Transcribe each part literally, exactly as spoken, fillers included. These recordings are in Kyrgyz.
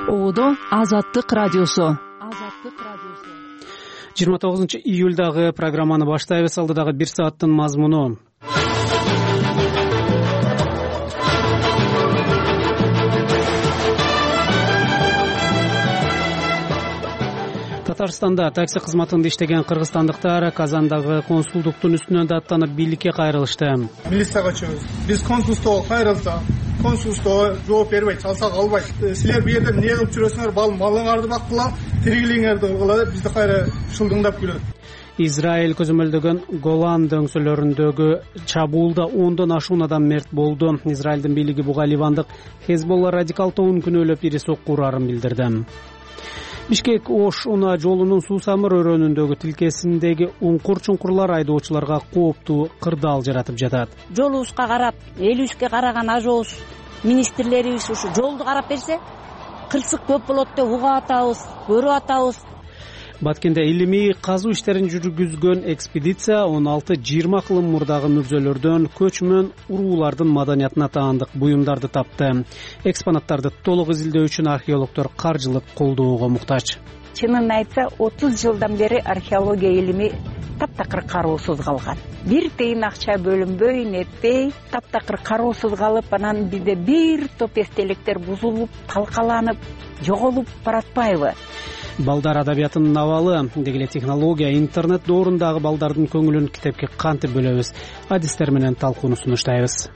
Оодо Азаттык радиосу. жыйырма тогузунчу июлдагы программаны баштайбыз. Алдыдагы бир сааттын мазмуну. Татарстанда такси кызматында иштеген кыргызстандыктар Казандагы консулдуктун үстүнөн даттанып бийликке кайрылышты. Милицияга чыгабыз. Биз консулдукка кайрылсак, консулдукка жооп бербейт, чалсак албайт. Силер бу жерде эмне кылып жүрөсүңөр? Бал малыңарды баккыла, тиригилиңерди кылгыла, бизди кайра шылдыңдап күлөт. Израиль көзөмөлдөгөн Голан дөңсөлөрүндөгү чабуулда ондон ашуун адам мерт болду. Израилдин бийлиги буга ливандык Хезболла радикал тобун күнөөлөп ири сокку урарын билдирди. Бишкек Ош Уна жолунун Суусамыр өрөөнүндөгү тилкесиндеги уңкур чуңкурлар айдоочуларга кооптуу кырдаал жаратып жатат. Жолубузга карап, элибизге караган ажообуз, министрлерибиз ушу жолду карап берсе, кырсык көп болот деп угуп атабыз, көрүп атабыз. Баткенде илимий казуу иштерин жүргүзгөн экспедиция он алты жыйырма кылым мурдагы мүрзөлөрдөн көчмөн уруулардын маданиятына таандык буюмдарды тапты. Экспонаттарды толук изилдөө үчүн археологдор каржылык колдоого муктаж. Чынын айтса, отуз жылдан бери археология илими таптакыр кароосуз калган. Бир тыйын акча бөлүнбөй, нетпей, таптакыр кароосуз калып, анан бизде бир топ эстеликтер бузулуп, талкаланып, жоголуп баратпайбы? Балдар адабиятынын абалы, дегеле технология, интернет доорундагы балдардын көңүлүн китепке кантип бөлөбүз? Адистер менен талкууну сунуштайбыз.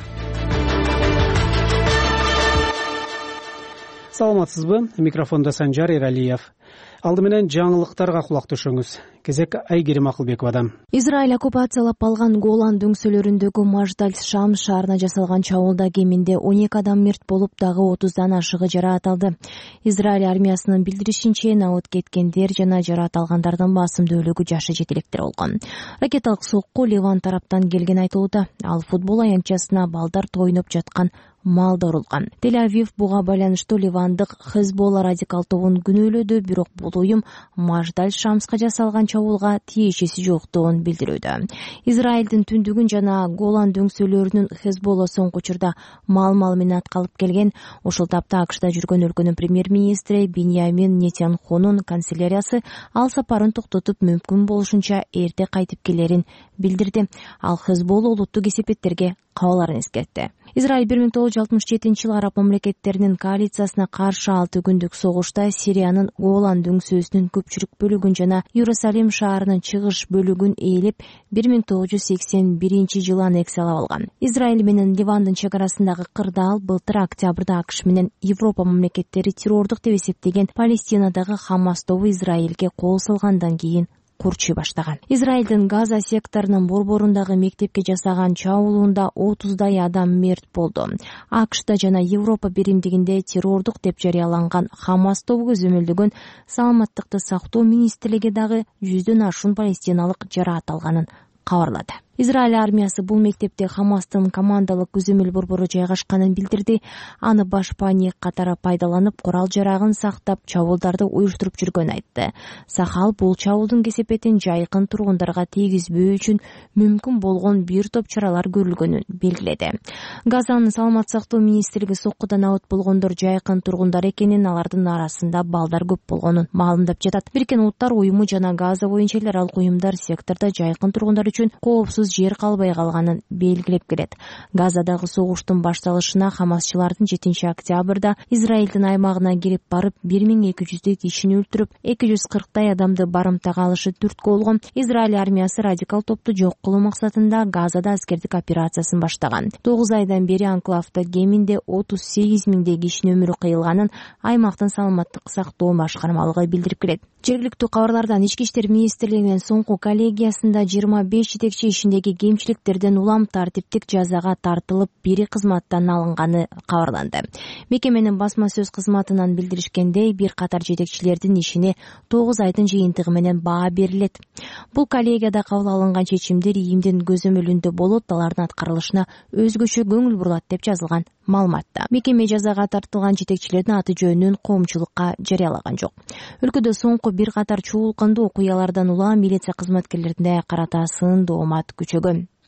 Саламатсызбы? Микрофондо Санжар Эралиев. Алды менен жаңылыктарга кулак түшүңүз. Кезек Айгерим Акылбековадан. Израиль оккупациялап алган Голан дөңсөлөрүндөгү Маждаль Шам шаарына жасалган чабуулда кеминде он эки адам мерт болуп, дагы отуздан ашыгы жараат алды. Израиль армиясынын билдиришинче, набыт кеткендер жана жараат алгандардын басымдуулугу жашы жетелектер болгон. Ракеталык сокку Ливан тараптан келген айтылууда. Ал футбол аянтчасына балдар тоюнуп жаткан малда урулган. Тель-Авив буга байланыштуу ливандык Хезболла радикал тобун күнөөлөдү, бирок бул уюм Маждаль Шамска жасалган чабуулга тиешеси жоктугун билдирүүдө. Израилдин түндүгүн жана Голан дөңсөлөрүнүн Хезболла соңку учурда мал-мал менен аткалып келген. Ушул тапта АКШда жүргөн өлкөнүн премьер-министри Биньямин Нетаньяхунун канцеляриясы ал сапарын токтотуп, мүмкүн болушунча эрте кайтып келерин билдирди. Ал Хезболла улуттук эсепеттерге кабыларын эскертти. Израиль бир миң тогуз жүз алтымыш жетинчи жылы араб мамлекеттеринин коалициясына каршы алты күндүк согушта Сириянын Голан дөңсөөсүнүн көпчүлүк бөлүгүн жана Иерусалим шаарынын чыгыш бөлүгүн ээлеп, бир миң тогуз жүз сексен биринчи жылы аннексиялап алган. Израиль менен Ливандын чек арасындагы кырдаал былтыр октябрда АКШ менен Европа мамлекеттери террордук деп эсептеген Палестинадагы Хамас тобу Израилге кол салгандан кийин курчуй баштаган. Израилдин Газа секторунун борборундагы мектепке жасаган чабуулунда отуздай адам мерт болду. АКШда жана Европа биримдигинде террордук деп жарыяланган Хамас тобу көзөмөлдөгөн саламаттыкты сактоо министрлиги дагы жүздөн ашуун палестиналык жараат алганын кабарлады. Израиль армиясы бул мектепте Хамастын командалык көзөмөл борбору жайгашканын билдирди. Аны баш паник катары пайдаланып, курал жарагын сактап, чабуулдарды уюштуруп жүргөнүн айтты. Сахал бул чабуулдун кесепетин жайкын тургундарга тийгизбөө үчүн мүмкүн болгон бир топ чаралар көрүлгөнүн белгиледи. Газанын саламат сактоо министрлиги соккудан абыт болгондор жайкын тургундар экенин, алардын арасында балдар көп болгонун маалымдап жатат. Бириккен Улуттар уюму жана Газа боюнча эл аралык уюмдар сектордо жайкын тургундар үчүн коопсуз жер калбай калганын белгилеп келет. Газадагы согуштун башталышына хамасчылардын жетинчи октябрда Израилдин аймагына кирип барып, бир миң эки жүздөй кишини өлтүрүп, эки жүз кырктай адамды барымтага алышы түрткү болгон. Израиль армиясы радикал топту жок кылуу максатында Газада аскердик операциясын баштаган. тогуз айдан бери анклавда кеминде отуз сегиз миңдей кишинин өмүрү кыйылганын аймактын саламаттык сактоо башкармалыгы билдирип келет. Жергиликтүү кабарлардан Ички иштер министрлигинин соңку коллегиясында жыйырма беш жетекчи ишиндеги кемчиликтерден улам тартиптик жазага тартылып, бири кызматтан алынганы кабарланды. Мекеменин басма сөз кызматынан билдиришкендей, бир катар жетекчилердин ишине тогуз айдын жыйынтыгы менен баа берилет. Бул коллегияда кабыл алынган чечимдер ийимдин көзөмөлүндө болот, алардын аткарылышына өзгөчө көңүл бурулат деп жазылган маалыматта. Мекеме жазага тартылган жетекчилердин аты жөнүн коомчулукка жарыялаган жок. Өлкөдө соңку бир катар чуулкандуу окуялардан улам милиция кызматкерлерине карата сындоо маат күчөгөн.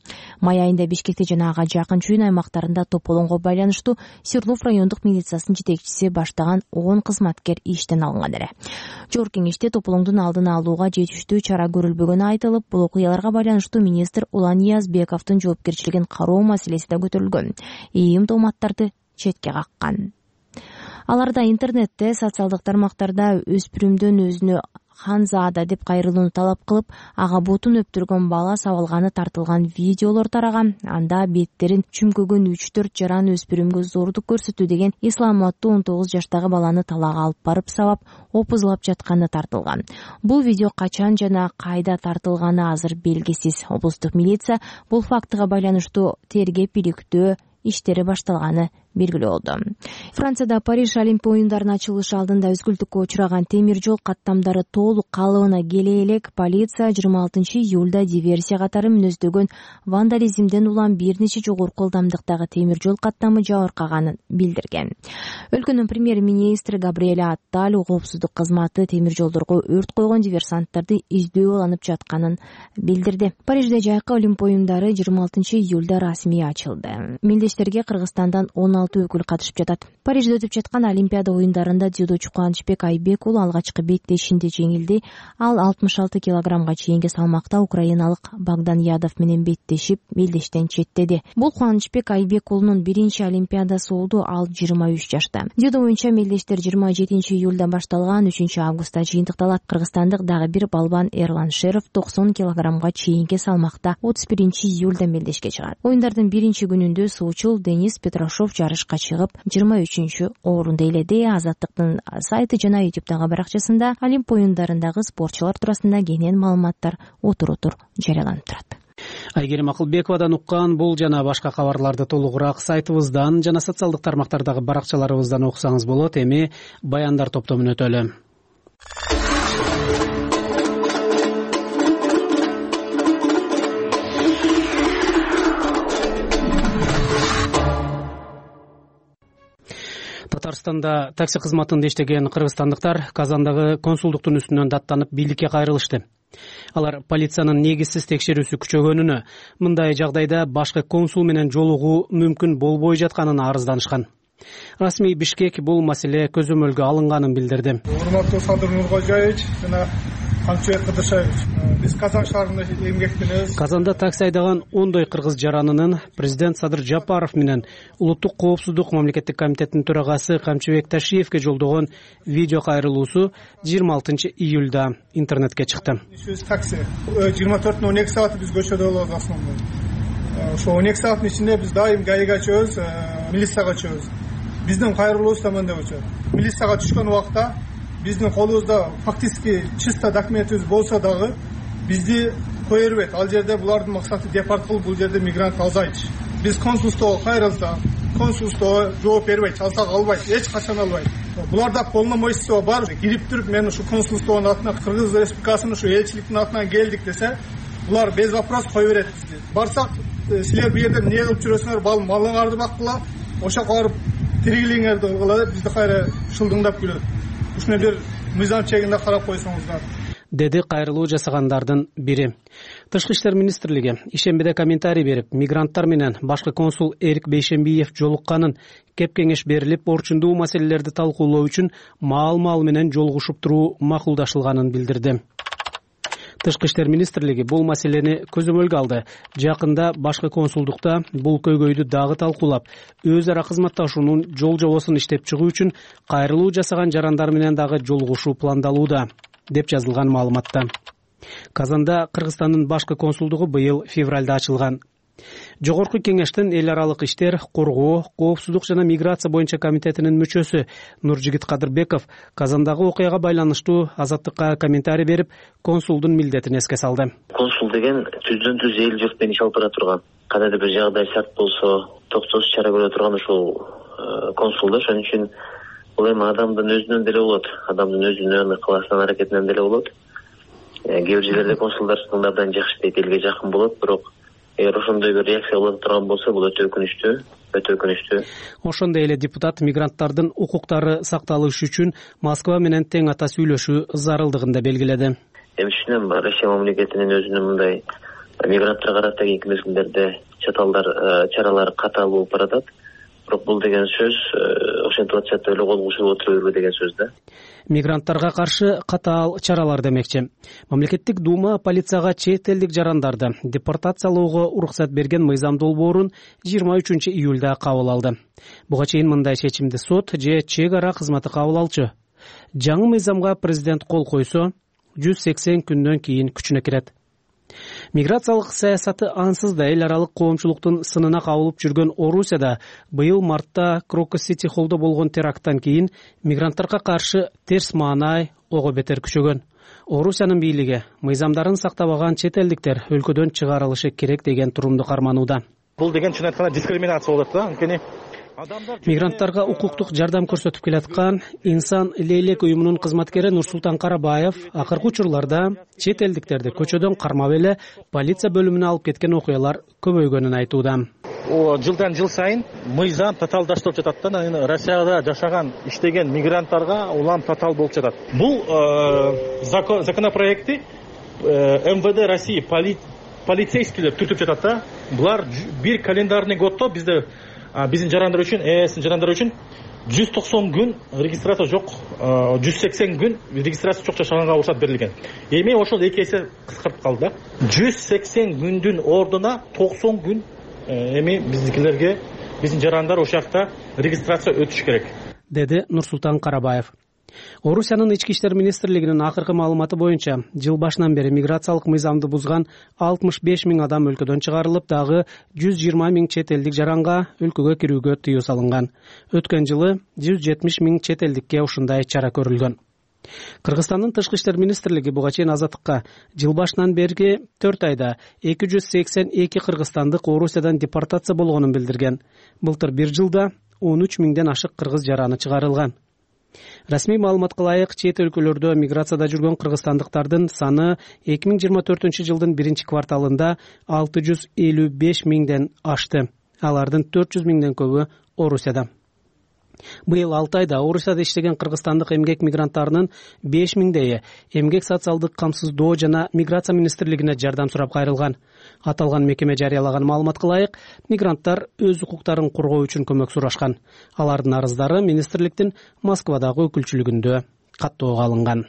Май айында Бишкекте жана ага жакын чүйүн аймактарында тополоңго байланыштуу Свердлов райондук милициясынын жетекчиси баштаган он кызматкер иштен алынган эле. Жогорку кеңеште тополоңдун алдын алууга жетиштүү чара көрүлбөгөнү айтылып, бул окуяларга байланыштуу министр Улан Ниязбековдун жоопкерчилигин кароо маселеси да көтөрүлгөн. ИИМ тооматтарды четке каккан. Аларда интернетте, социалдык тармактарда өспүрүмдөн өзүнө Ханзада деп кайрылууну талап кылып, ага бутун өптүргөн бала сабалганы тартылган видеолор тараган. Анда беттерин чүмкөгөн үч төрт жаран өспүрүмгө зордук көрсөтүү деген ислам аттуу он тогуз жаштагы баланы талаага алып барып сабап, опузулап жатканы тартылган. Бул видео качан жана кайда тартылганы азыр белгисиз. Облустук милиция бул фактыга байланыштуу тергеп иликтөө иштери башталганы белгилүү болду. Францияда Париж Олимпия оюндарынын ачылышы алдында үзгүлтүккө учураган темир жол каттамдары толук калыбына келе элек полиция жыйырма алтынчы июлда диверсия катары мүнөздөгөн вандализмден улам бир нече жогорку ылдамдыктагы темир жол каттамы жабыркаганын билдирген. Өлкөнүн премьер-министри Габриэль Атталь коопсуздук кызматы темир жолдорго өрт койгон диверсанттарды издөө алынып жатканын билдирди. Парижде жайкы Олимпия оюндары жыйырма алтынчы июлда расмий ачылды. Мелдештерге Кыргызстандан он алты өкүл катышып жатат. Парижде өтүп жаткан Олимпиада оюндарында дзюдочу Кубанычбек Айбек уулу алгачкы беттешинде жеңилди. Ал алтымыш алты килограммга чейинки салмакта украиналык Богдан Ядов менен беттешип, мелдештен четтеди. Бул Кубанычбек Айбек уулунун биринчи Олимпиадасы болду. Ал жыйырма үч жашта. Дзюдо боюнча мелдештер жыйырма жетинчи июлда башталган, үчүнчү августта жыйынтыкталат. Кыргызстандык дагы бир балбан Эрлан Шеров токсон килограммга чейинки салмакта отуз биринчи июлда мелдешке чыгат. Оюндардын биринчи күнүндө суучул Денис Петрашов жарышка чыгып, жыйырма үчүнчү орунду ээледи. Азаттыктын сайты жана ютубтагы баракчасында Олимпия оюндарындагы спортчулар туурасында кенен маалыматтар отур-отур жарыяланып турат. Айгерим Акылбековадан уккан бул жана башка кабарларды толугураак сайтыбыздан жана социалдык тармактардагы баракчаларыбыздан окусаңыз болот. Эми баяндар топтомун өтөлү. Татарстанда такси кызматында иштеген кыргызстандыктар Казандагы консулдуктун үстүнөн даттанып бийликке кайрылышты. Алар полициянын негизсиз текшерүүсү күчөгөнүнө, мындай жагдайда башка консул менен жолугуу мүмкүн болбой жатканын арызданышкан. Расмий Бишкек бул маселе көзөмөлгө алынганын билдирди. Урматтуу Садыр Нуркожаевич жана Камчыбек Кыдыршаевич, биз Казан шаарында эмгектенебиз. Казанда такси айдаган ондой кыргыз жаранынын президент Садыр Жапаров менен Улуттук коопсуздук мамлекеттик комитетинин төрагасы Камчыбек Ташиевке жолдогон видео кайрылуусу жыйырма алтынчы июлда интернетке чыкты. Такси жыйырма төрттүн он эки сааты биз көчөдө болобуз основной. Ошо он эки сааттын ичинде биз дайым гаига чөбүз, милицияга чөбүз. Биздин кайрылуубуз да мындай болчу. Милицияга түшкөн убакта биздин колубузда фактически чисто документибиз болсо дагы бизди кое бербейт. Ал жерде булардын максаты депорт кылып, бул жерде мигрант алзайчы. Биз консулствого кайрылсак, консулство жооп бербейт, алсак албайт, эч качан албайт. Буларда полномочия бар. Кирип туруп мен ушу консулствонун атынан, Кыргыз Республикасынын ушу элчиликтин атынан келдик десе, булар без вопрос кое берет бизди. Барсак, силер бу жерде эмне кылып жүрөсүңөр, бал малыңарды баккыла, ошо барып тиригилиңерди кылгыла, бизди кайра шылдыңдап күлөт. Ушуну бир мыйзам чегинде карап койсоңуздар, деди кайрылуу жасагандардын бири. Тышкы иштер министрлиги ишембиде комментарий берип, мигранттар менен башкы консул Эрик Бейшембиев жолукканын, кеп кеңеш берилип, орчундуу маселелерди талкуулоо үчүн маал-маал менен жолугушуп туруу макулдашылганын билдирди. Тышкы иштер министрлиги бул маселени көзөмөлгө алды. Жакында башкы консулдукта бул көйгөйдү дагы талкуулап, өз ара кызматташуунун жол жобосун иштеп чыгуу үчүн кайрылуу жасаган жарандар менен дагы жолугушуу пландалууда, деп жазылган маалыматта. Казанда Кыргызстандын башкы консулдугу быйыл февралда ачылган. Жогорку кеңештин эл аралык иштер, коргоо, коопсуздук жана миграция боюнча комитетинин мүчөсү Нуржигит Кадырбеков Казандагы окуяга байланыштуу Азаттыкка комментарий берип, консулдун милдетин эске салды. Консул деген түздөн түз эл журт менен иш алып бара турган. Кандайдыр бир жагдай сарт болсо, токтосуз чара көрө турган ушул консул да. Ошон үчүн бул эми адамдын өзүнөн деле болот, адамдын өзүнүн кыласынан аракетинен деле болот. Кээ бир жерлерде консулдар сыңдардан жакшы дейт, элге жакын болот, бирок эгер ошондой бир реакция боло турган болсо, бул өтө өкүнүчтүү, өтө өкүнүчтүү. Ошондой эле депутат мигранттардын укуктары сакталышы үчүн Москва менен тең ата сүйлөшүү зарылдыгын да белгиледи. Эми түшүнөм, Россия мамлекетинин өзүнүн мындай мигранттарга карата кийинки мезгилдерде чаталдар чаралары катаал болуп баратат. Бирок бул деген сөз ошентип атышат эле кол кушуп отура бербе деген сөз да. Мигранттарга каршы катаал чаралар демекчи. Мамлекеттик дума полицияга чет элдик жарандарды депортациялоого уруксат берген мыйзам долбоорун жыйырма үчүнчү июлда кабыл алды. Буга чейин мындай чечимди сот же чек ара кызматы кабыл алчу. Жаңы мыйзамга президент кол койсо, жүз сексен күндөн кийин күчүнө кирет. Миграциялык саясаты ансыз да эл аралык коомчулуктун сынына кабылып жүргөн Орусияда быйыл мартта Крокус-Сити холлдо болгон теракттан кийин мигранттарга каршы терс маанай ого бетер күчөгөн. Орусиянын бийлиги мыйзамдарын сактабаган чет элдиктер өлкөдөн чыгарылышы керек деген турумду карманууда. Бул деген чын айтканда дискриминация болот да. Анткени мигранттарга укуктук жардам көрсөтүп келаткан Инсан Лейлек уюмунун кызматкери Нурсултан Карабаев акыркы учурларда чет элдиктерди көчөдөн кармап эле полиция бөлүмүнө алып кеткен окуялар көбөйгөнүн айтууда. Жылдан жыл сайын мыйзам татаалдаштырылып жатат да. Россияда жашаган, иштеген мигранттарга улам татаал болуп жатат. Бул законопроекти эм вэ дэ России полицейскийлер түртүп жатат да. Булар бир календарный годдо бизде биздин жарандар үчүн, эсин жарандар үчүн жүз токсон күн регистрация жок, жүз сексен күн регистрация жок жашаганга уруксат берилген. Эми ошол эки эсе кыскартып калды. жүз сексен күндүн ордуна токсон күн эми биздикилерге, биздин жарандар ошол жакта регистрация өтүш керек, деди Нурсултан Карабаев. Орусиянын ички иштер министрлигинин акыркы маалыматы боюнча, жыл башынан бери миграциялык мыйзамды бузган алтымыш беш миң адам өлкөдөн чыгарылып, дагы жүз жыйырма миң чет элдик жаранга өлкөгө кирүүгө тыюу салынган. Өткөн жылы жүз жетимиш миң чет элдикке ушундай чара көрүлгөн. Кыргызстандын тышкы иштер министрлиги буга чейин Азаттыкка жыл башынан берги төрт айда эки жүз сексен эки кыргызстандык Орусиядан депортация болгонун билдирген. Былтыр бир жылда он үч миңден ашык кыргыз жараны чыгарылган. Расмий маалыматка ылайык, чет өлкөлөрдө миграцияда жүргөн кыргызстандыктардын саны эки миң жыйырма төртүнчү жылдын биринчи кварталында алты жүз элүү беш миңден ашты. Алардын төрт жүз миңден көбү Орусияда. Быйыл алты айда Орусияда иштеген кыргызстандык эмгек мигранттарынын беш миңдейи эмгек социалдык камсыздоо жана миграция министрлигине жардам сурап кайрылган. Аталган мекеме жарыялаган маалыматка ылайык, мигранттар өз укуктарын коргоо үчүн көмөк сурашкан. Алардын арыздары министрликтин Москвадагы өкүлчүлүгүндө каттоого алынган.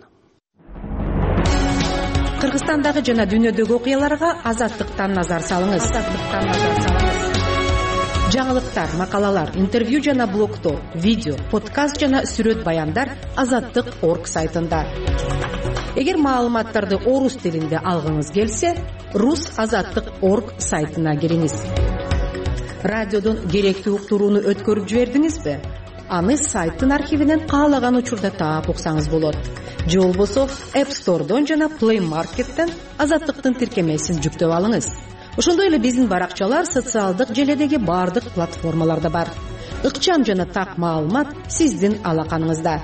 Кыргызстандагы жана дүйнөдөгү окуяларга Азаттыктан назар салыңыз. Азаттыктан назар салыңыз. Жаңылыктар, макалалар, интервью жана блогтор, видео, подкаст жана сүрөт баяндар азаттык точка орг сайтында. Эгер маалыматтарды орус тилинде алгыңыз келсе, рус азаттык точка орг сайтына кириңиз. Радиодон керектүү уктурууну өткөрүп жибердиңизби? Аны сайттын архивинен каалаган учурда таап уксаңыз болот. Же болбосо App Store'дон жана Play Market'тен азаттыктын тиркемесин жүктөп алыңыз. Ошондой эле биздин баракчалар социалдык желедеги бардык платформаларда бар. Ыкчам жана так маалымат сиздин алаканыңызда.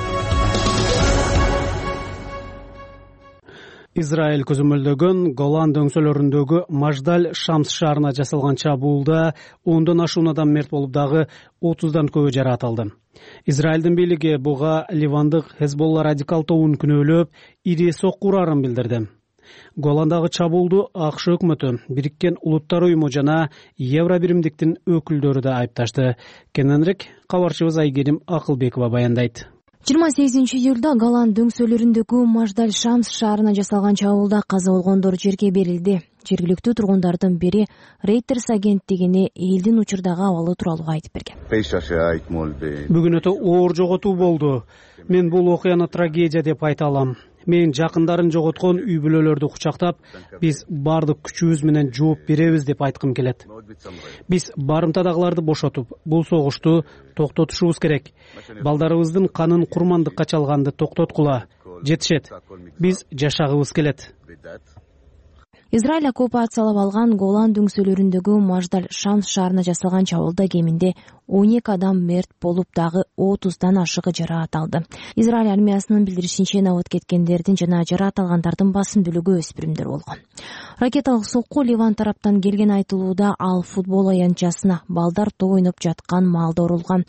Израиль көзөмөлдөгөн Голан дөңсөлөрүндөгү Маждаль Шамс шаарына жасалган чабуулда ондон ашуун адам мерт болуп, дагы отуздан көбү жаратылды. Израилдин бийлиги буга Ливандык Хезболла радикал тобун күнөөлөп, ири сокку урарын билдирди. Голандагы чабуулду АКШ өкмөтү, Бириккен Улуттар уюму жана Евро биримдиктин өкүлдөрү да айыпташты. Кененирээк кабарчыбыз Айгерим Акылбекова баяндайт. жыйырма сегизинчи июлда Голан дөңсөлөрүндөгү Маждаль Шамс шаарына жасалган чабуулда каза болгондор жерге берилди. Жергиликтүү тургундардын бири Reuters агенттигине элдин учурдагы абалы тууралуу айтып берген. Бүгүн өтө оор жоготуу болду. Мен бул окуяны трагедия деп айта алам. Мен жакындарын жоготкон үй бүлөлөрдү кучактап, биз бардык күчүбүз менен жооп беребиз деп айткым келет. Биз барымтадагыларды бошотуп, бул согушту токтотушубуз керек. Балдарыбыздын канын курмандыкка чалганды токтоткула. Жетишет. Биз жашагыбыз келет. Израиль оккупациялап алган Голан дөңсөлөрүндөгү Маждаль Шамс шаарына жасалган чабуулда кеминде он эки адам мерт болуп, дагы отуздан ашыгы жараат алды. Израиль армиясынын билдиришинче, абыт кеткендердин жана жараат алгандардын басым бөлүгү өспүрүмдөр болгон. Ракеталык сокку Ливан тараптан келген айтылууда, ал футбол аянтчасына балдар топ ойноп жаткан маалда урулган.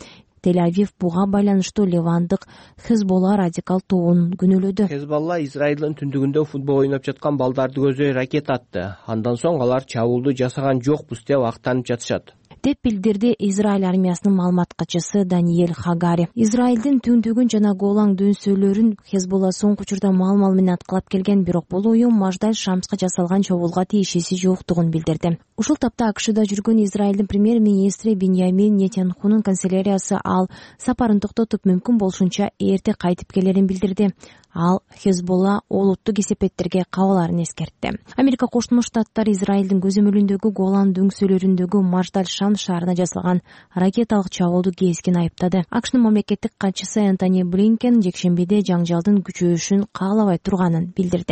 Тель-Авив буга байланыштуу Ливандык Хезболла радикал тобун күнөөлөдү. Хезболла Израилдин түндүгүндө футбол ойноп жаткан балдарды көздөй ракета атты. Андан соң алар чабуулду жасаган жокпуз деп актанып жатышат деп билдирди Израиль армиясынын маалымат катчысы Даниэль Хагари. Израилдин түндүгүн жана Голан дөңсөлөрүн Хезболла соңку учурда маал-мал менен аткылап келген, бирок бул уюм Маждаль Шамска жасалган чабуулга тиешеси жоктугун билдирди. Ушул тапта АКШда жүргөн Израилдин премьер-министри Биньямин Нетаньяхунун канцеляриясы ал сапарын токтотуп мүмкүн болушунча эрте кайтып келерин билдирди. Ал Хезболла олуттук эсепеттерге кабыларын эскертти. Америка Коштмуш Штаттары Израилдин көзөмөлүндөгү Голан дөңсөлөрүндөгү Маждаль Шам шаарына жасалган ракеталык чабуулду кескин айыптады. АКШнын мамлекеттик катчысы Энтони Блинкен жекшембиде жаңжалдын күчөйүшүн каалабай турганын билдирди.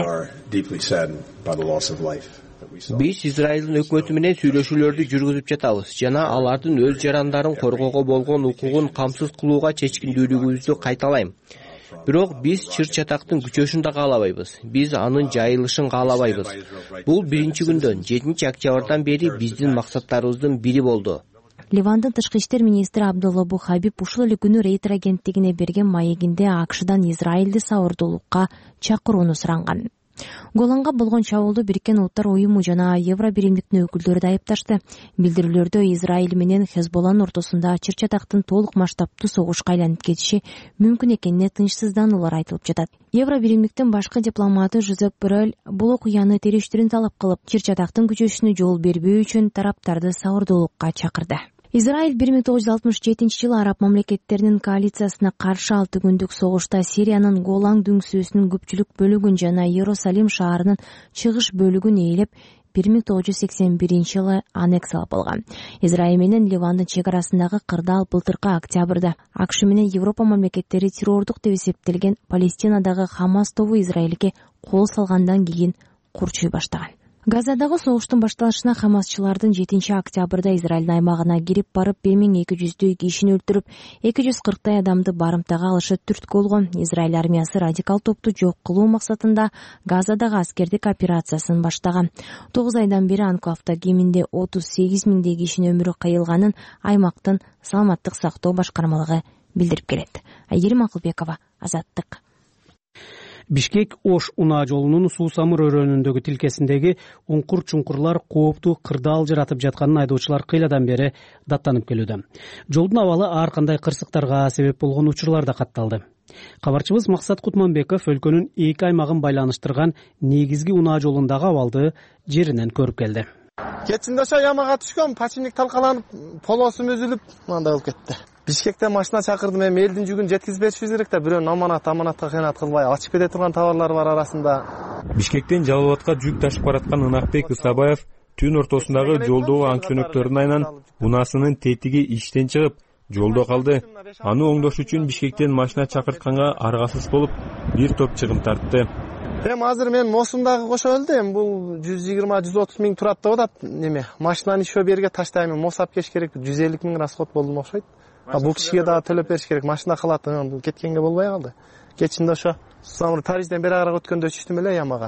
Биз Израилдин өкмөтү менен сүйлөшүүлөрдү жүргүзүп жатабыз жана алардын өз жарандарын коргоого болгон укугун камсыз кылууга чечкиндүүлүгүбүздү кайталайм. Бирок биз чыр-чатактын күчөшүн да каалабайбыз. Биз анын жайылышын каалабайбыз. Бул биринчи күндөн, жетинчи октябрдан бери биздин максаттарыбыздын бири болду. Ливандын тышкы иштер министри Абдулла Бухабиб ушул эле күнү Рейтер агенттигине берген маегинде АКШдан Израилди сабырдуулукка чакырууну суранган. Голанга болгон чабуулду Бириккен Улуттар уюму жана Евробиримдиктин өкүлдөрү да айыпташты. Билдирүүлөрдө Израиль менен Хезболланын ортосунда чыр-чатактын толук масштабтуу согушка айланып кетиши мүмкүн экенине тынчсыздануулар айтылып жатат. Евробиримдиктин башкы дипломаты Жозеп Боррель бул окуяны териштирүүнү талап кылып, чыр-чатактын күчөшүнө жол бербөө үчүн тараптарды сабырдуулукка чакырды. Израиль бир миң тогуз жүз алтымыш жетинчи жылы араб мамлекеттеринин коалициясына каршы алты күндүк согушта Сириянын Голан дөңсөөсүнүн көпчүлүк бөлүгүн жана Иерусалим шаарынын чыгыш бөлүгүн ээлеп, бир миң тогуз жүз сексен биринчи жылы аннексиялап алган. Израиль менен Ливандын чек арасындагы кырдаал былтыркы октябрда АКШ менен Европа мамлекеттери террордук деп эсептелген Палестинадагы Хамас тобу Израилге кол салгандан кийин курчуй баштаган. Газадагы согуштун башталышына хамасчылардын жетинчи октябрда Израилдин аймагына кирип барып бир миң эки жүздөй кишини өлтүрүп, эки жүз кырктай адамды барымтага алышы түрткү болгон. Израиль армиясы радикал топту жок кылуу максатында Газадагы аскердик операциясын баштаган. тогуз айдан бери анклавда кеминде отуз сегиз миңдей кишинин өмүрү кыйылганын аймактын саламаттык сактоо башкармалыгы билдирип келет. Айгерим Акылбекова, Азаттык. Бишкек-Ош унаа жолунун Суу-Самыр өрөөнүндөгү тилкесиндеги уңкур-чуңкурлар кооптуу кырдаал жаратып жатканын айдоочулар кыйладан бери даттанып келүүдө. Жолдун абалы ар кандай кырсыктарга себеп болгон учурлар да катталды. Кабарчыбыз Максат Кутманбеков өлкөнүн эки аймагын байланыштырган негизги унаа жолундагы абалды жеринен көрүп келди. Кечинде ошо ямага түшкөн, починник талкаланып, полосум үзүлүп, мындай болуп кетти. Бишкектен машина чакырдым, эми элдин жүгүн жеткизип беришибиз керек да, бирөөнүн аманат аманатка кыянат кылбай ачып кете турган товарлар бар арасында. Бишкектен Жалал Абадка жүк ташып бараткан Ынакбек Ысабаев түн ортосундагы жолдогу аң-чөнөктөрдүн айынан унаасынын тетиги иштен чыгып, жолдо калды. Аны оңдош үчүн Бишкектен машина чакыртканга аргасыз болуп, бир топ чыгым тартты. Эми азыр мен Мосумдагы кошо өлдү, эми бул жүз жыйырма жүз отуз миң турат деп атат. Неме, машинаны ишөө берге таштайм, Мосап кеш керек, жүз элүү миң расход болду окшойт. А бул кишиге да төлөп бериш керек, машина калат, бул кеткенге болбой калды. Кечинде ошо Суу-Самыр Парижден бери карак өткөндө түштүм эле ямага.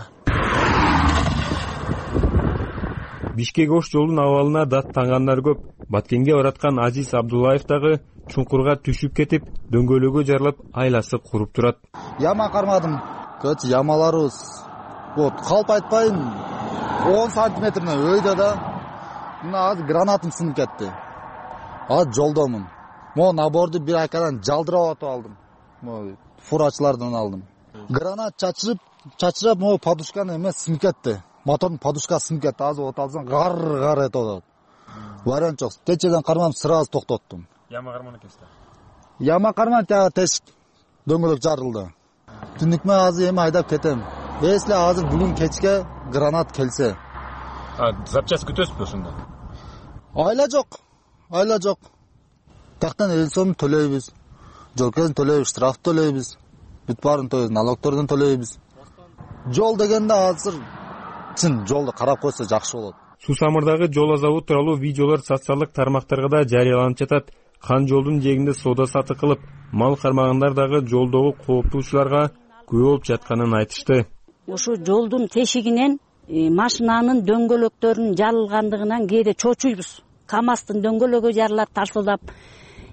Бишкек-Ош жолдун абалына даттангандар көп. Баткенге бараткан Азиз Абдуллаев дагы чуңкурга түшүп кетип, дөңгөлөгү жарылып, айласы куруп турат. Яма кармадым. Көч ямаларыбыз. Вот, калп айтпайын, он сантиметрден өйдө да. Мына азыр гранатым сынып кетти. Азыр жолдомун. Мо наборду бир айкадан жалдырап атып алдым. Мо фурачылардан алдым. Гранат чачырып, чачырап, мо подушканы эмес сынып кетти. Мотордун подушкасы сынып кетти. Азыр от алсаң гар-гар этип атат. Вариант жок. Течеден кармам, сразу токтоттум. Яма карман экенсиз. Яма карман тагы тешик дөңгөлөк жарылды. Түнүкмө азыр эми айдап кетем. Если азыр бүгүн кечке гранат келсе. А запчас күтөсүзбү ошондо? Айла жок. Айла жок. Тактан эл сомун төлөйбүз. Жол кезин төлөйбүз, штраф төлөйбүз. Бүт баарын төлөйбүз, налогтордон төлөйбүз. Жол дегенде азыр чын жолду карап койсо жакшы болот. Суу-Самырдагы жол азабы тууралуу видеолор социалдык тармактарга да жарыяланып жатат. Кан жолдун жээгинде соода сатык кылып, мал кармагандар дагы жолдогу кооптуучуларга күбө болуп жатканын айтышты. Ушу жолдун тешигинен машинанын дөңгөлөктөрүнүн жарылгандыгынан кээде чочуйбуз. КамАЗдын дөңгөлөгү жарылат тарсылдап.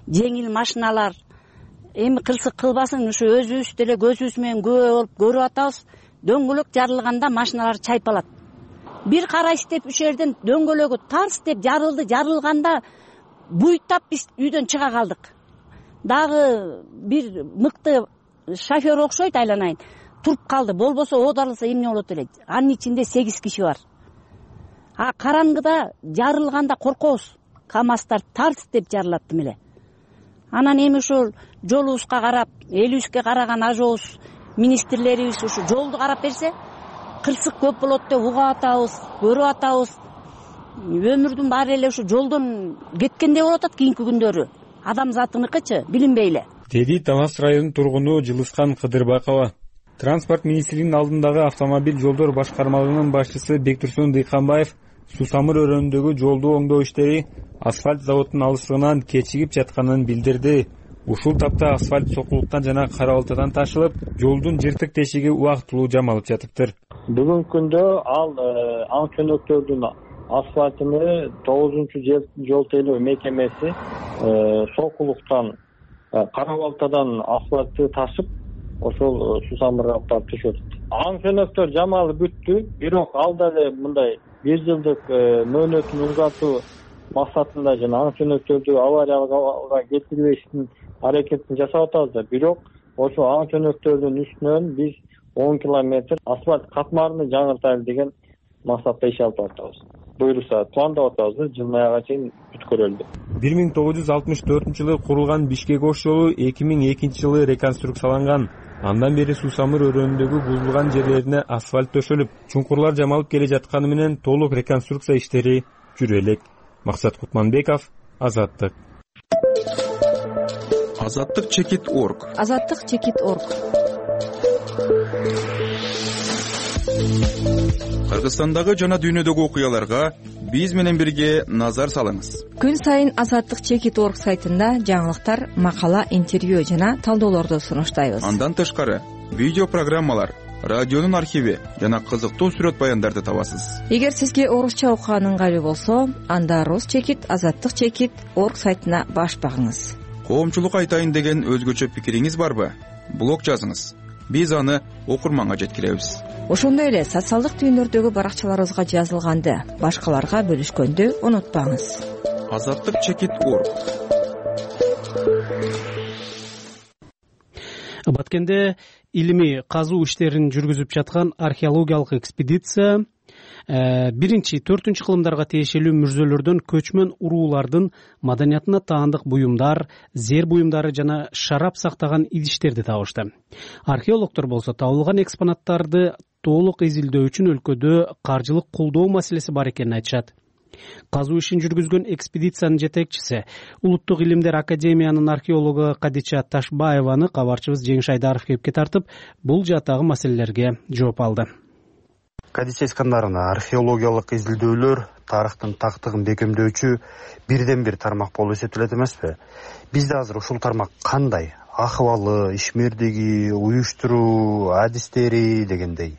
жеңил машиналар. Эми кырсык кылбасын, ушу өзүбүз деле көзүбүз менен күбө болуп көрүп атабыз. Дөңгөлөк жарылганда машиналар чайпалат. Бир карайсыз деп үч жерден дөңгөлөгү тарс деп жарылды. Жарылганда буйтап биз үйдөн чыга калдык. Дагы бир мыкты шофер окшойт, айланайын туруп калды. Болбосо оодарылса эмне болот эле? Анын ичинде сегиз киши бар. А караңгыда жарылганда коркобуз. КамАЗдар тарс деп жарылат эле. Анан эми ошол жолубузга карап, элибизге караган ажообуз, министрлерибиз ушу жолду карап берсе, кырсык көп болот деп угап атабыз, көрүп атабыз. Өмүрдүн баары эле ушу жолдон кеткендей болуп атат кийинки күндөрү. Адамзатыныкычы билинбей эле. Деди Талас районунун тургуну Жылыскан Кыдырбакова. Транспорт министрлигинин алдындагы автомобиль жолдор башкармалыгынын башчысы Бектурсун Дыйканбаев Сусамыр өрөөнүндөгү жолду оңдоо иштери асфальт заводунун алыстыгынан кечигип жатканын билдирди. Ушул тапта асфальт сокулуктан жана кара балтадан ташылып, жолдун жыртык тешиги убактылуу жамалып жатыптыр. Бүгүнкү күндө ал аң чөнөктөрдүн асфальтыны тогузунчу жол тейлөө мекемеси сокулуктан кара балтадан асфальтты ташып, ошол Сусамырга алып түшөт. Аң чөнөктөр жамалып бүттү, бирок ал деле мындай бир жылдык мөөнөтүн узатуу максатында жана аң чөнөктөрдү аварияга кетирбештин аракетин жасап атабыз. Бирок ошо аң чөнөктөрдүн үстүнөн биз он километр асфальт катмарыны жаңыртайлы деген максатта иш алып атабыз. Буюрса пландап атабыз, жылдын аягына чейин бүткөрөлдү. бир миң тогуз жүз алтымыш төртүнчү жылы курулган Бишкек-Ош жолу эки миң экинчи жылы реконструкцияланган. Андан бери Сусамыр өрөөнүндөгү бузулган жерлерине асфальт төшөлүп, чуңкурлар жамалып келе жатканы менен толук реконструкция иштери жүрө элек. Максат Кутманбеков, Азаттык. Азаттык чекит орг. Азаттык чекит орг. Кыргызстандагы жана дүйнөдөгү окуяларга биз менен бирге назар салыңыз. Күн сайын Азаттык чекит орг сайтында жаңылыктар, макала, интервью жана талдоолорду сунуштайбыз. Андан тышкары видео программалар, радионун архиви жана кызыктуу сүрөт баяндарды табасыз. Эгер сизге орусча окуган ыңгайлуу болсо, анда Рус чекит, Азаттык чекит орг сайтына баш багыңыз. Коомчулукка айтайын деген өзгөчө пикириңиз барбы? Блог жазыңыз. Биз аны окурманга жеткиребиз. Ошондой эле социалдык түйүндөрдөгү баракчаларыбызга жазылганды башкаларга бөлүшкөндү унутпаңыз. Азаттык чекит орг. Баткенде илимий казуу иштерин жүргүзүп жаткан археологиялык экспедиция биринчи, төртүнчү кылымдарга тиешелүү мүрзөлөрдөн көчмөн уруулардын маданиятына таандык буюмдар, зер буюмдары жана шарап сактаган идиштерди табышты. Археологдор болсо табылган экспонаттарды толук изилдөө үчүн өлкөдө каржылык колдоо маселеси бар экенин айтышат. Казуу ишин жүргүзгөн экспедициянын жетекчиси, Улуттук илимдер академиянын археологу Кадича Ташбаеваны кабарчыбыз Жеңиш Айдаров кепке тартып, бул жаатагы маселелерге жооп алды. Кадича Искандаровна, археологиялык изилдөөлөр тарыхтын тактыгын бекемдөөчү бирден бир тармак болуп эсептелет эмеспи? Бизде азыр ушул тармак кандай? Акыбалы, ишмердиги, уюштуруу, адистери дегендей.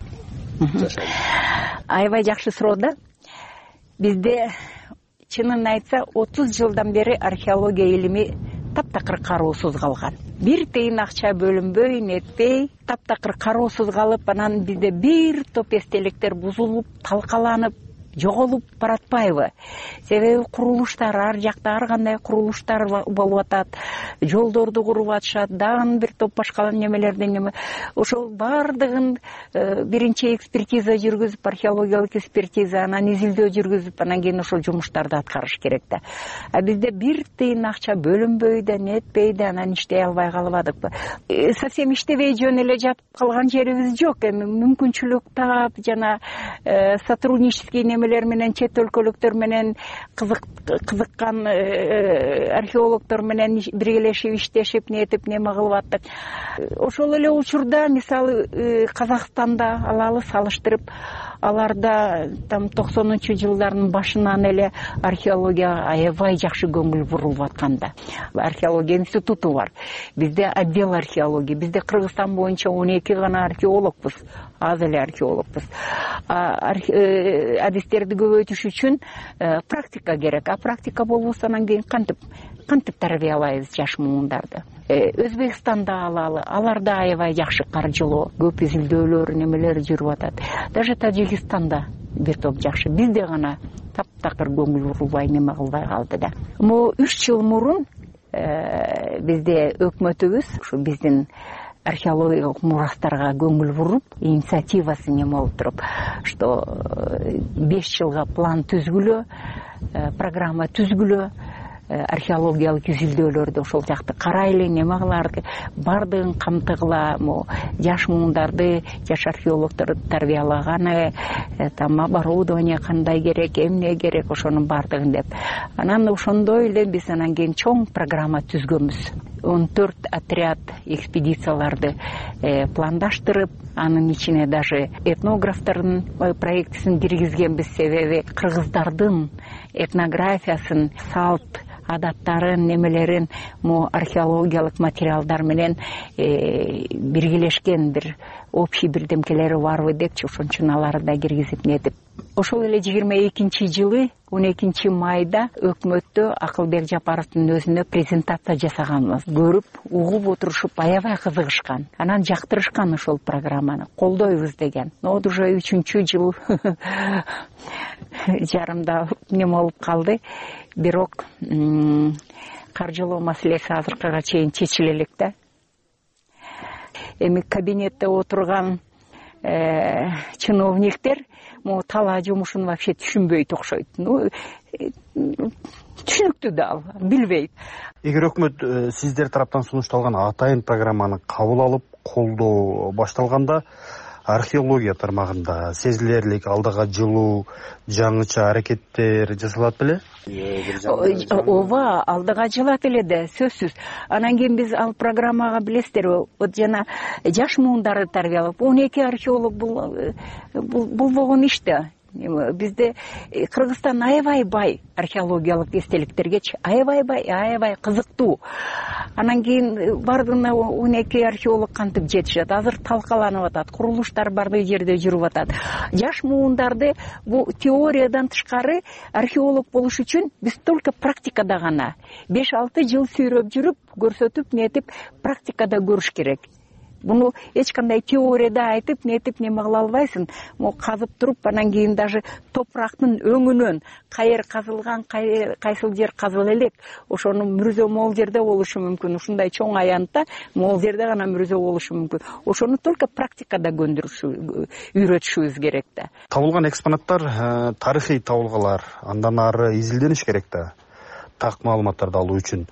Аябай жакшы суроо да. Бизде чынын айтса отуз жылдан бери археология илими таптакыр кароосуз калган. Бир тыйын акча бөлүнбөй, нетпей, таптакыр кароосуз калып, анан бизде бир топ эстеликтер бузулуп, талкаланып, жоголуп баратпайбы? Себеби курулуштар ар жакта ар кандай курулуштар болуп атат, жолдорду куруп атышат, дагы бир топ башка немелерден неме. Ошол бардыгын биринчи экспертиза жүргүзүп, археологиялык экспертиза, анан изилдөө жүргүзүп, анан кийин ошол жумуштарды аткарыш керек да. А бизде бир тыйын акча бөлүнбөй да, нетпей да, анан иштей албай калбадыкпы? Совсем иштебей жөн эле жатып калган жерибиз жок. Эми мүмкүнчүлүк таап жана сотруднический немелер менен, чет өлкөлүктөр менен кызыккан археологдор менен биргелешип иштешип, нетип неме кылып аттык. Ошол эле учурда мисалы Казакстанда алалы салыштырып, аларда там токсонунчу жылдардын башынан эле археологияга аябай жакшы көңүл бурулуп атканда. Археология институту бар. Бизде отдел археология. Бизде Кыргызстан боюнча он эки гана археологбуз. Аз эле археологбуз. адистерди көбөйтүш үчүн практика керек. А практика болбосо анан кийин кантип кантип тарбиялайбыз жаш муундарды? Өзбекстанда алалы, аларда аябай жакшы каржылоо, көп изилдөөлөр, немелер жүрүп атат. Даже Тажикстанда бир топ жакшы. Бизде гана таптакыр көңүл бурулбай неме кылбай калды да. Могу үч жыл мурун бизде өкмөтүбүз ушу биздин археологиялык мурастарга көңүл буруп, инициативасы неме болуп туруп, что беш жылга план түзгүлө, программа түзгүлө, археологиялык изилдөөлөрдү ошол жакты карайлы, неме кылалы, бардыгын камтыгыла, жаш муундарды, жаш археологдорду тарбиялаганы, там оборудование кандай керек, эмне керек, ошонун бардыгын деп. Анан ошондой эле биз анан кийин чоң программа түзгөнбүз. он төрт отряд экспедицияларды пландаштырып, анын ичине даже этнографтардын проектисин киргизгенбиз, себеби кыргыздардын этнографиясын, салт адаттарын, немелерин мо археологиялык материалдар менен биргелешкен бир общий бирдемкелери барбы депчи, ошон үчүн аларды да киргизип нетип. Ошол эле жыйырма экинчи жылы он экинчи майда өкмөттө Акылбек Жапаровдун өзүнө презентация жасаганбыз. Көрүп, угуп отурушуп аябай кызыгышкан. Анан жактырышкан ошол программаны. Колдойбуз деген. Но уже үчүнчү жыл жарымда неме болуп калды. Бирок каржылоо маселеси азыркыга чейин чечиле элек да. Эми кабинетте отурган чиновниктер могу талаа жумушун вообще түшүнбөйт окшойт. Ну, түшүнүктүү да, билбейт. Эгер өкмөт сиздер тараптан сунушталган атайын программаны кабыл алып, колдоо башталганда, археология тармагында сезилерлик алдыга жылуу жаңыча аракеттер жасалат беле? Ооба, алдыга жылат эле да, сөзсүз. Анан кийин биз ал программага билесиздерби, вот жана жаш муундарды тарбиялап, он эки археолог бул болгон иш да. Бизде Кыргызстан аябай бай археологиялык эстеликтерге, аябай бай, аябай кызыктуу. Анан кийин бардыгына он эки археолог кантип жетишет, азыр талкаланып атат, курулуштар бардык жерде жүрүп атат. Жаш муундарды бул теориядан тышкары археолог болуш үчүн биз только практикада гана беш алты жыл сүйрөп жүрүп, көрсөтүп, нетип, практикада көрүш керек. Буну эч кандай теорияда айтып, нетип неме кыла албайсың. Мо казып туруп, анан кийин даже топурактын өңүнөн кайер казылган, кайсыл жер казыла элек, ошону мүрзө могул жерде болушу мүмкүн. Ушундай чоң аянтта могул жерде гана мүрзө болушу мүмкүн. Ошону только практикада көндүрүшү, үйрөтүшүбүз керек да. Табылган экспонаттар тарыхый табылгалар, андан ары изилдениш керек да. Так маалыматтарды алуу үчүн.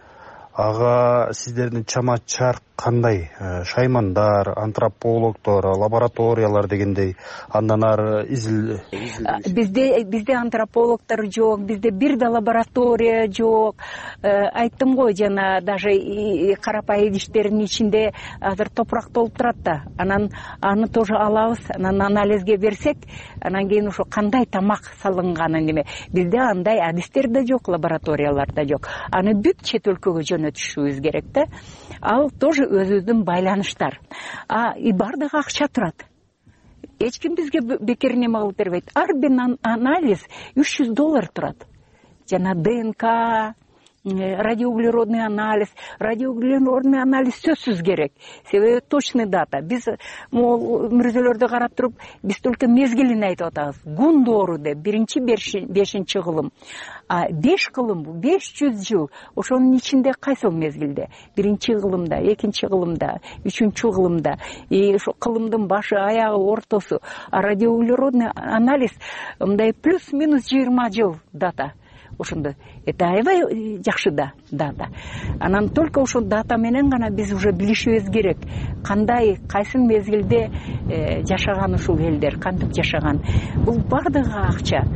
Ага сиздердин чама чарк кандай? Шаймандар, антропологдор, лабораториялар дегендей, андан ары изил Бизде бизде антропологдор жок, бизде бир да лаборатория жок. Айттым го, жана даже карапай идиштердин ичинде азыр топурак толуп турат да. Анан аны тоже алабыз, анан анализге берсек, анан кийин ошо кандай тамак салынганы неме. Бизде андай адистер да жок, лабораториялар да жок. Аны бүт чет өлкөгө жөнөтүшүбүз керек да. Ал тоже өзүбүздүн байланыштар. А и бардыгы акча турат. Эч ким бизге бекер неме кылып бербейт. Ар бир анализ үч жүз доллар турат. Жана ДНК, радиоуглеродный анализ, радиоуглеродный анализ сөзсүз керек. Себеби точный дата. Биз могул мүрзөлөрдү карап туруп, биз только мезгилин айтып атабыз. Гундору деп, биринчи бешинчи кылым. А беш кылым бу, беш жүз жыл. Ошонун ичинде кайсыл мезгилде? Биринчи кылымда, экинчи кылымда, үчүнчү кылымда. И ошо кылымдын башы, аягы, ортосу. А радиоуглеродный анализ мындай плюс-минус жыйырма жыл дата. Ошондо это аябай жакшы да дата. Анан только ошол дата менен гана биз уже билишибиз керек. Кандай, кайсы мезгилде жашаган ушул элдер, кантип жашаган. Бул бардыгы акча.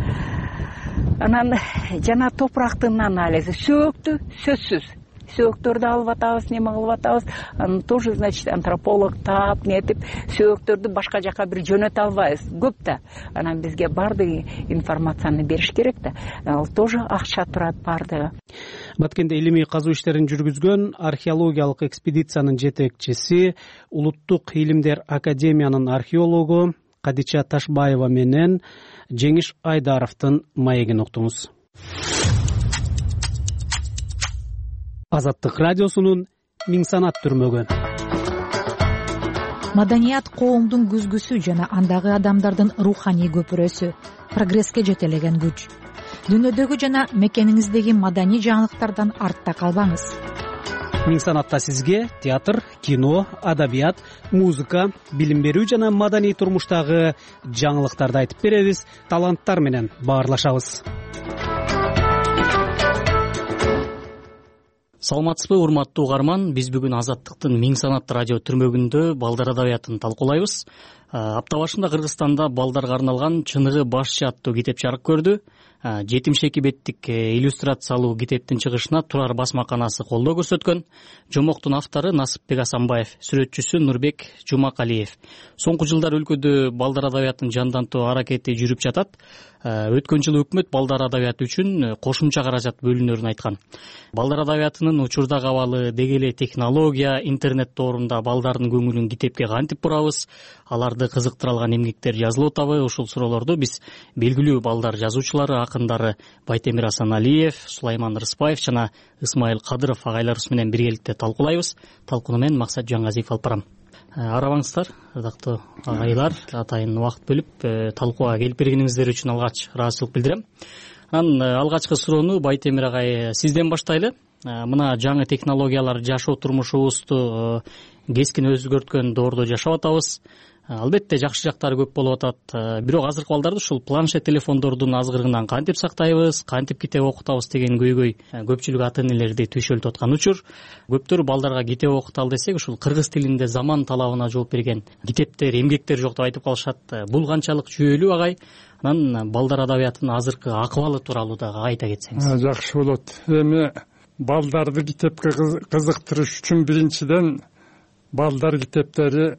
Анан жана топурактын анализи, сөөктү сөзсүз. Сөөктөрдү алып атабыз, неме кылып атабыз. Аны тоже, значит, антрополог таап, нетип, сөөктөрдү башка жака бир жөнөтө албайбыз. Көп да. Анан бизге бардык информацияны бериш керек да. Ал тоже акча турат бардыгы. Баткенде илимий казуу иштерин жүргүзгөн археологиялык экспедициянын жетекчиси, Улуттук илимдер академиянын археологу, Кадича Ташбаева менен Жеңиш Айдаровдун маегин уктуңуз. Азаттык радиосунун миң санат түрмөгү. Маданият коомдун күзгүсү жана андагы адамдардын руханий көпүрөсү, прогресске жетелеген күч. Дүйнөдөгү жана мекениңиздеги маданий жаңылыктардан артта калбаңыз. Миң санатта сизге театр, кино, адабият, музыка, билим берүү жана маданий турмуштагы жаңылыктарды айтып беребиз, таланттар менен баарлашабыз. Саламатсызбы, урматтуу угарман, биз бүгүн Азаттыктын миң санат радио түрмөгүндө балдар адабиятын талкуулайбыз. Апта башында Кыргызстанда балдарга арналган Чыныгы башчы аттуу китеп жарык көрдү. жетимиш эки беттик иллюстрациялуу китептин чыгышына Турар басмаканасы колдоо көрсөткөн. Жомоктун автору Насыпбек Асанбаев, сүрөтчүсү Нурбек Жумакалиев. Соңку жылдар өлкөдө балдар адабиятын жандантуу аракети жүрүп жатат. Өткөн жылы өкмөт балдар адабияты үчүн кошумча каражат бөлүнөрүн айткан. Балдар адабиятынын учурдагы абалы, деги эле технология, интернет доорунда балдардын көңүлүн китепке кантип бурабыз, аларды кызыктыра алган эмгектер жазылып атабы? Ушул суроолорду биз белгилүү балдар жазуучулары, акындары Байтемир Асаналиев, Сулайман Рыспаев жана Исмайыл Кадыров агайларыбыз менен биргеликте талкуулайбыз. Талкууну мен Максат Жаңгазиев алып барам. Арабаңыздар, ырдактуу агайлар, атайын убакыт бөлүп талкууга келип бергениңиздер үчүн алгач ыраазычылык билдирем. Анан алгачкы суроону Байтемир агай сизден баштайлы. Мына жаңы технологиялар жашоо турмушубузду кескин өзгөрткөн доордо жашап атабыз. Албетте жакшы жактары көп болуп атат. Бирок азыркы балдарды ушул планшет телефондордун азгырыгынан кантип сактайбыз, кантип китеп окутабыз деген көйгөй көпчүлүк ата энелерди түйшөлтүп аткан учур. Көптөр балдарга китеп окуталы десек, ушул кыргыз тилинде заман талабына жооп берген китептер, эмгектер жок деп айтып калышат. Бул канчалык жүйөлүү агай? Анан балдар адабиятынын азыркы акыбалы тууралуу дагы айта кетсеңиз. Жакшы болот. Эми балдарды китепке кызыктырыш үчүн биринчиден балдар китептери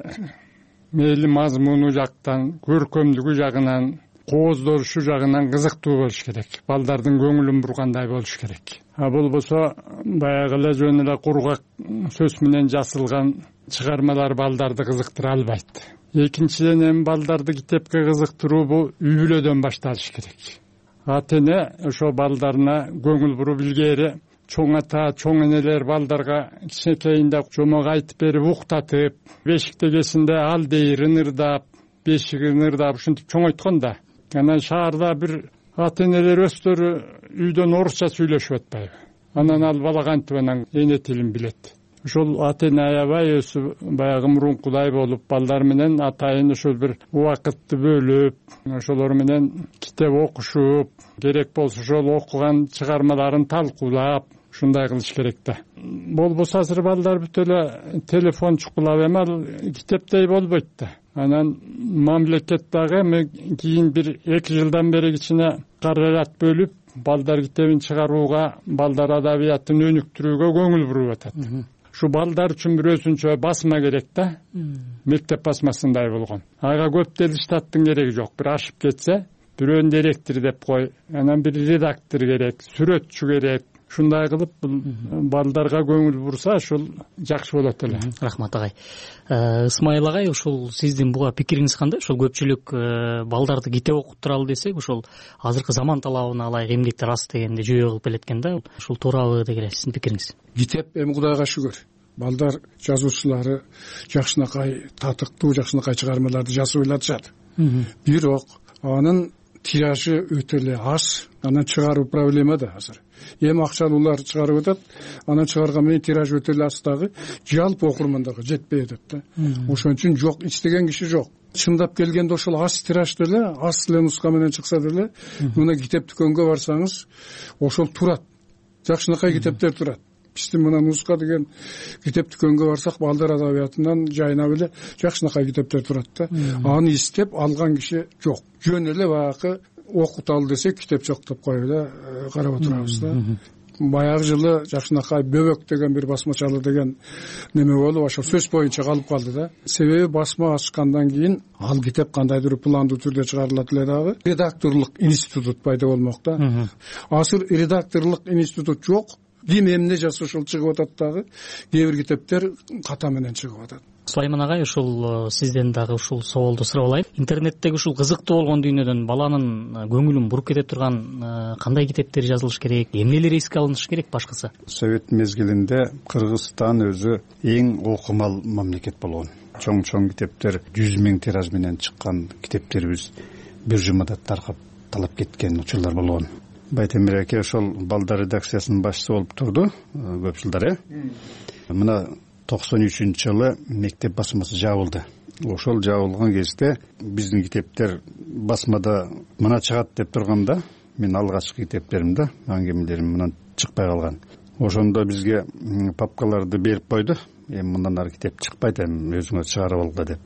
мейли мазмуну жактан, көркөмдүгү жагынан, кооздорушу жагынан кызыктуу болуш керек. Балдардын көңүлүн бургандай болуш керек. А болбосо баягы эле жөн эле кургак сөз менен жасалган чыгармалар балдарды кызыктыра албайт. Экинчиден эми балдарды китепке кызыктыруу бул үй бүлөдөн башталыш керек. Ата эне ошо балдарына көңүл буруп илгери чоң ата, чоң энелер балдарга кичинекейинде жомок айтып берип уктатып, бешиктегесинде ал дейирин ырдап, бешигин ырдап ушинтип чоңойткон да. Анан шаарда бир ата энелер өздөрү үйдөн орусча сүйлөшүп атпайбы. Анан ал бала кантип анан эне тилин билет. Ошол ата эне аябай өзү баягы мурункудай болуп, балдар менен атайын ошол бир убакытты бөлүп, ошолор менен китеп окушуп, керек болсо ошол окуган чыгармаларын талкуулап, ушундай кылыш керек да. Болбосо азыр балдар бүт эле телефон чукулап эми ал китептей болбойт да. Анан мамлекет дагы эми кийин бир эки жылдан бери кичине каражат бөлүп, балдар китебин чыгарууга, балдар адабиятын өнүктүрүүгө көңүл буруп атат. Ушу балдар үчүн бир өзүнчө басма керек да. Мектеп басмасындай болгон. Ага көп делил штаттын кереги жок. Бир ашып кетсе, бирөөнү директор деп кой, анан бир редактор керек, сүрөтчү керек. Ушундай кылып балдарга көңүл бурса, ушул жакшы болот эле. Рахмат агай. Исмайыл агай, ушул сиздин буга пикириңиз кандай? Ушул көпчүлүк балдарды китеп окуттуралы десек, ушул азыркы заман талабына ылайык эмгектер аз дегенде жүйө кылып келеткен да. Ушул туурабы деген сиздин пикириңиз? Китеп эми Кудайга шүгүр. Балдар жазуучулары жакшынакай татыктуу, жакшынакай чыгармаларды жазып ыйлатышат. Бирок анын тиражы өтө эле аз, анан чыгаруу проблема да азыр. Эми акчалуулар чыгарып атат, анан чыгарган менен тираж өтө эле аз дагы жалпы окурмандарга жетпей атат да. Ошон үчүн жок, иштеген киши жок. Чындап келгенде ошол аз тиражды эле, аз эле нуска менен чыкса деле, мына китеп дүкөнгө барсаңыз, ошол турат. Жакшынакай китептер турат. Биздин мына нуска деген китеп дүкөнгө барсак, балдар адабиятынан жайнап эле жакшынакай китептер турат да. Аны издеп алган киши жок. Жөн эле баягы окуталы десек, китеп жок деп коюп эле карап отурабыз да. Баягы жылы жакшынакай бөбөк деген бир басмачалы деген неме болуп, ошо сөз боюнча калып калды да. Себеби басма ачкандан кийин ал китеп кандайдыр пландуу түрдө чыгарылат эле дагы. Редакторлук институт пайда болмок да. Азыр редакторлук институт жок. ким эмне жазса ошол чыгып атат, дагы кээ бир китептер ката менен чыгып атат. Сулайман агай, ушул сизден дагы ушул соолду сурап алайын. Интернеттеги ушул кызыктуу болгон дүйнөдөн баланын көңүлүн буруп кете турган кандай китептер жазылыш керек, эмнелер эске алыныш керек башкысы? Совет мезгилинде Кыргызстан өзү эң окумал мамлекет болгон. Чоң-чоң китептер жүз миң тираж менен чыккан китептерибиз бир жумада таркап талап кеткен учурлар болгон. Байтемир аке ошол балдар редакциясынын башчысы болуп турду көп жылдар, э? Мына токсон үчүнчү жылы мектеп басмасы жабылды. Ошол жабылган кезде биздин китептер басмада мына чыгат деп турганда, мен алгачкы китептеримде аңгемелерим мындан чыкпай калган. Ошондо бизге папкаларды берип койду. Эми мындан ары китеп чыкпайт, эми өзүңөр чыгарып алгыла деп.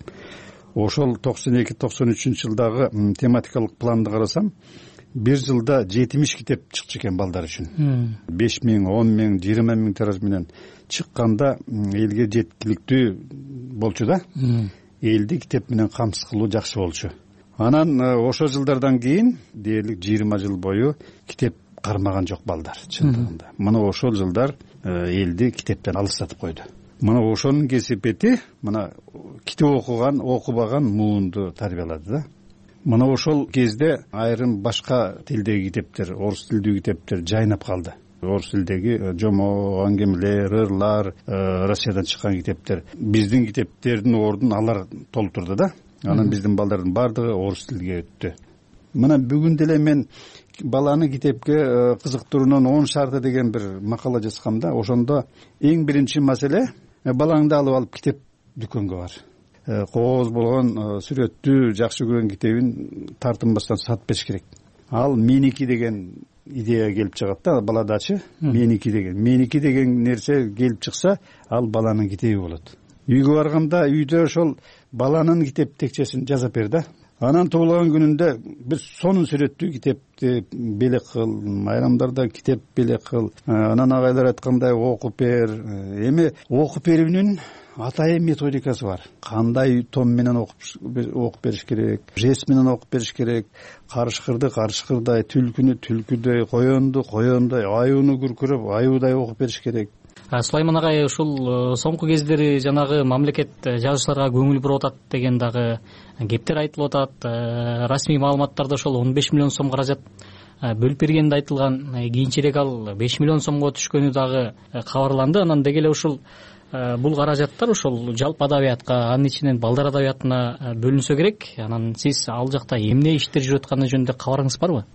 Ошол токсон эки токсон үчүнчү жылдагы тематикалык планды карасам, бир жылда жетимиш китеп чыкчу экен балдар үчүн. беш миң, он миң, жыйырма миң тираж менен чыкканда элге жеткиликтүү болчу да. Элди китеп менен камсыз кылуу жакшы болчу. Анан ошол жылдардан кийин дээрлик жыйырма жыл бою китеп кармаган жок балдар чындыгында. Мына ошол жылдар элди китептен алыстатып койду. Мына ошонун кесепети мына китеп окуган, окубаган муунду тарбиялады да. Мына ошол кезде айрым башка тилдеги китептер, орус тилдүү китептер жайнап калды. Орус тилдеги жомо, аңгемелер, ырлар, Россиядан чыккан китептер, биздин китептердин ордун алар толтурду да. Анан биздин балдардын бардыгы орус тилге өттү. Мына бүгүн деле мен баланы китепке кызыктырууунун он шарты деген бир макала жазгамда, ошондо эң биринчи маселе балаңды алып алып китеп дүкөнгө бар. Кооз болгон сүрөттүү жакшы көргөн китебин тартынбастан сатып бериш керек. Ал меники деген идея келип чыгат да баладачы. Меники деген, меники деген нерсе келип чыкса, ал баланын китеби болот. Үйгө барганда үйдө ошол баланын китеп текчесин жазып бер да. Анан туулган күнүндө бир сонун сүрөттүү китепти белек кыл, майрамдарда китеп белек кыл. Анан агайлар айткандай окуп бер. Эми окуп берүүнүн атайын методикасы бар. Кандай том менен окуп бериш керек, жест менен окуп бериш керек, карышкырды карышкырдай, түлкүнү түлкүдөй, коёнду коёндай, аюуну күркүрөп аюудай окуп бериш керек. Сулайман агай, ушул соңку кездери жанагы мамлекет жазуучуларга көңүл буруп атат деген дагы кептер айтылып атат. Расмий маалыматтарда ошол он беш миллион сом каражат бөлүп бергенде айтылган. Кийинчерээк ал беш миллион сомго түшкөнү дагы кабарланды. Анан деги эле ушул бул каражаттар ошол жалпы адабиятка, анын ичинен балдар адабиятына бөлүнсө керек. Анан сиз ал жакта эмне иштер жүрүп атканы жөнүндө кабарыңыз барбы?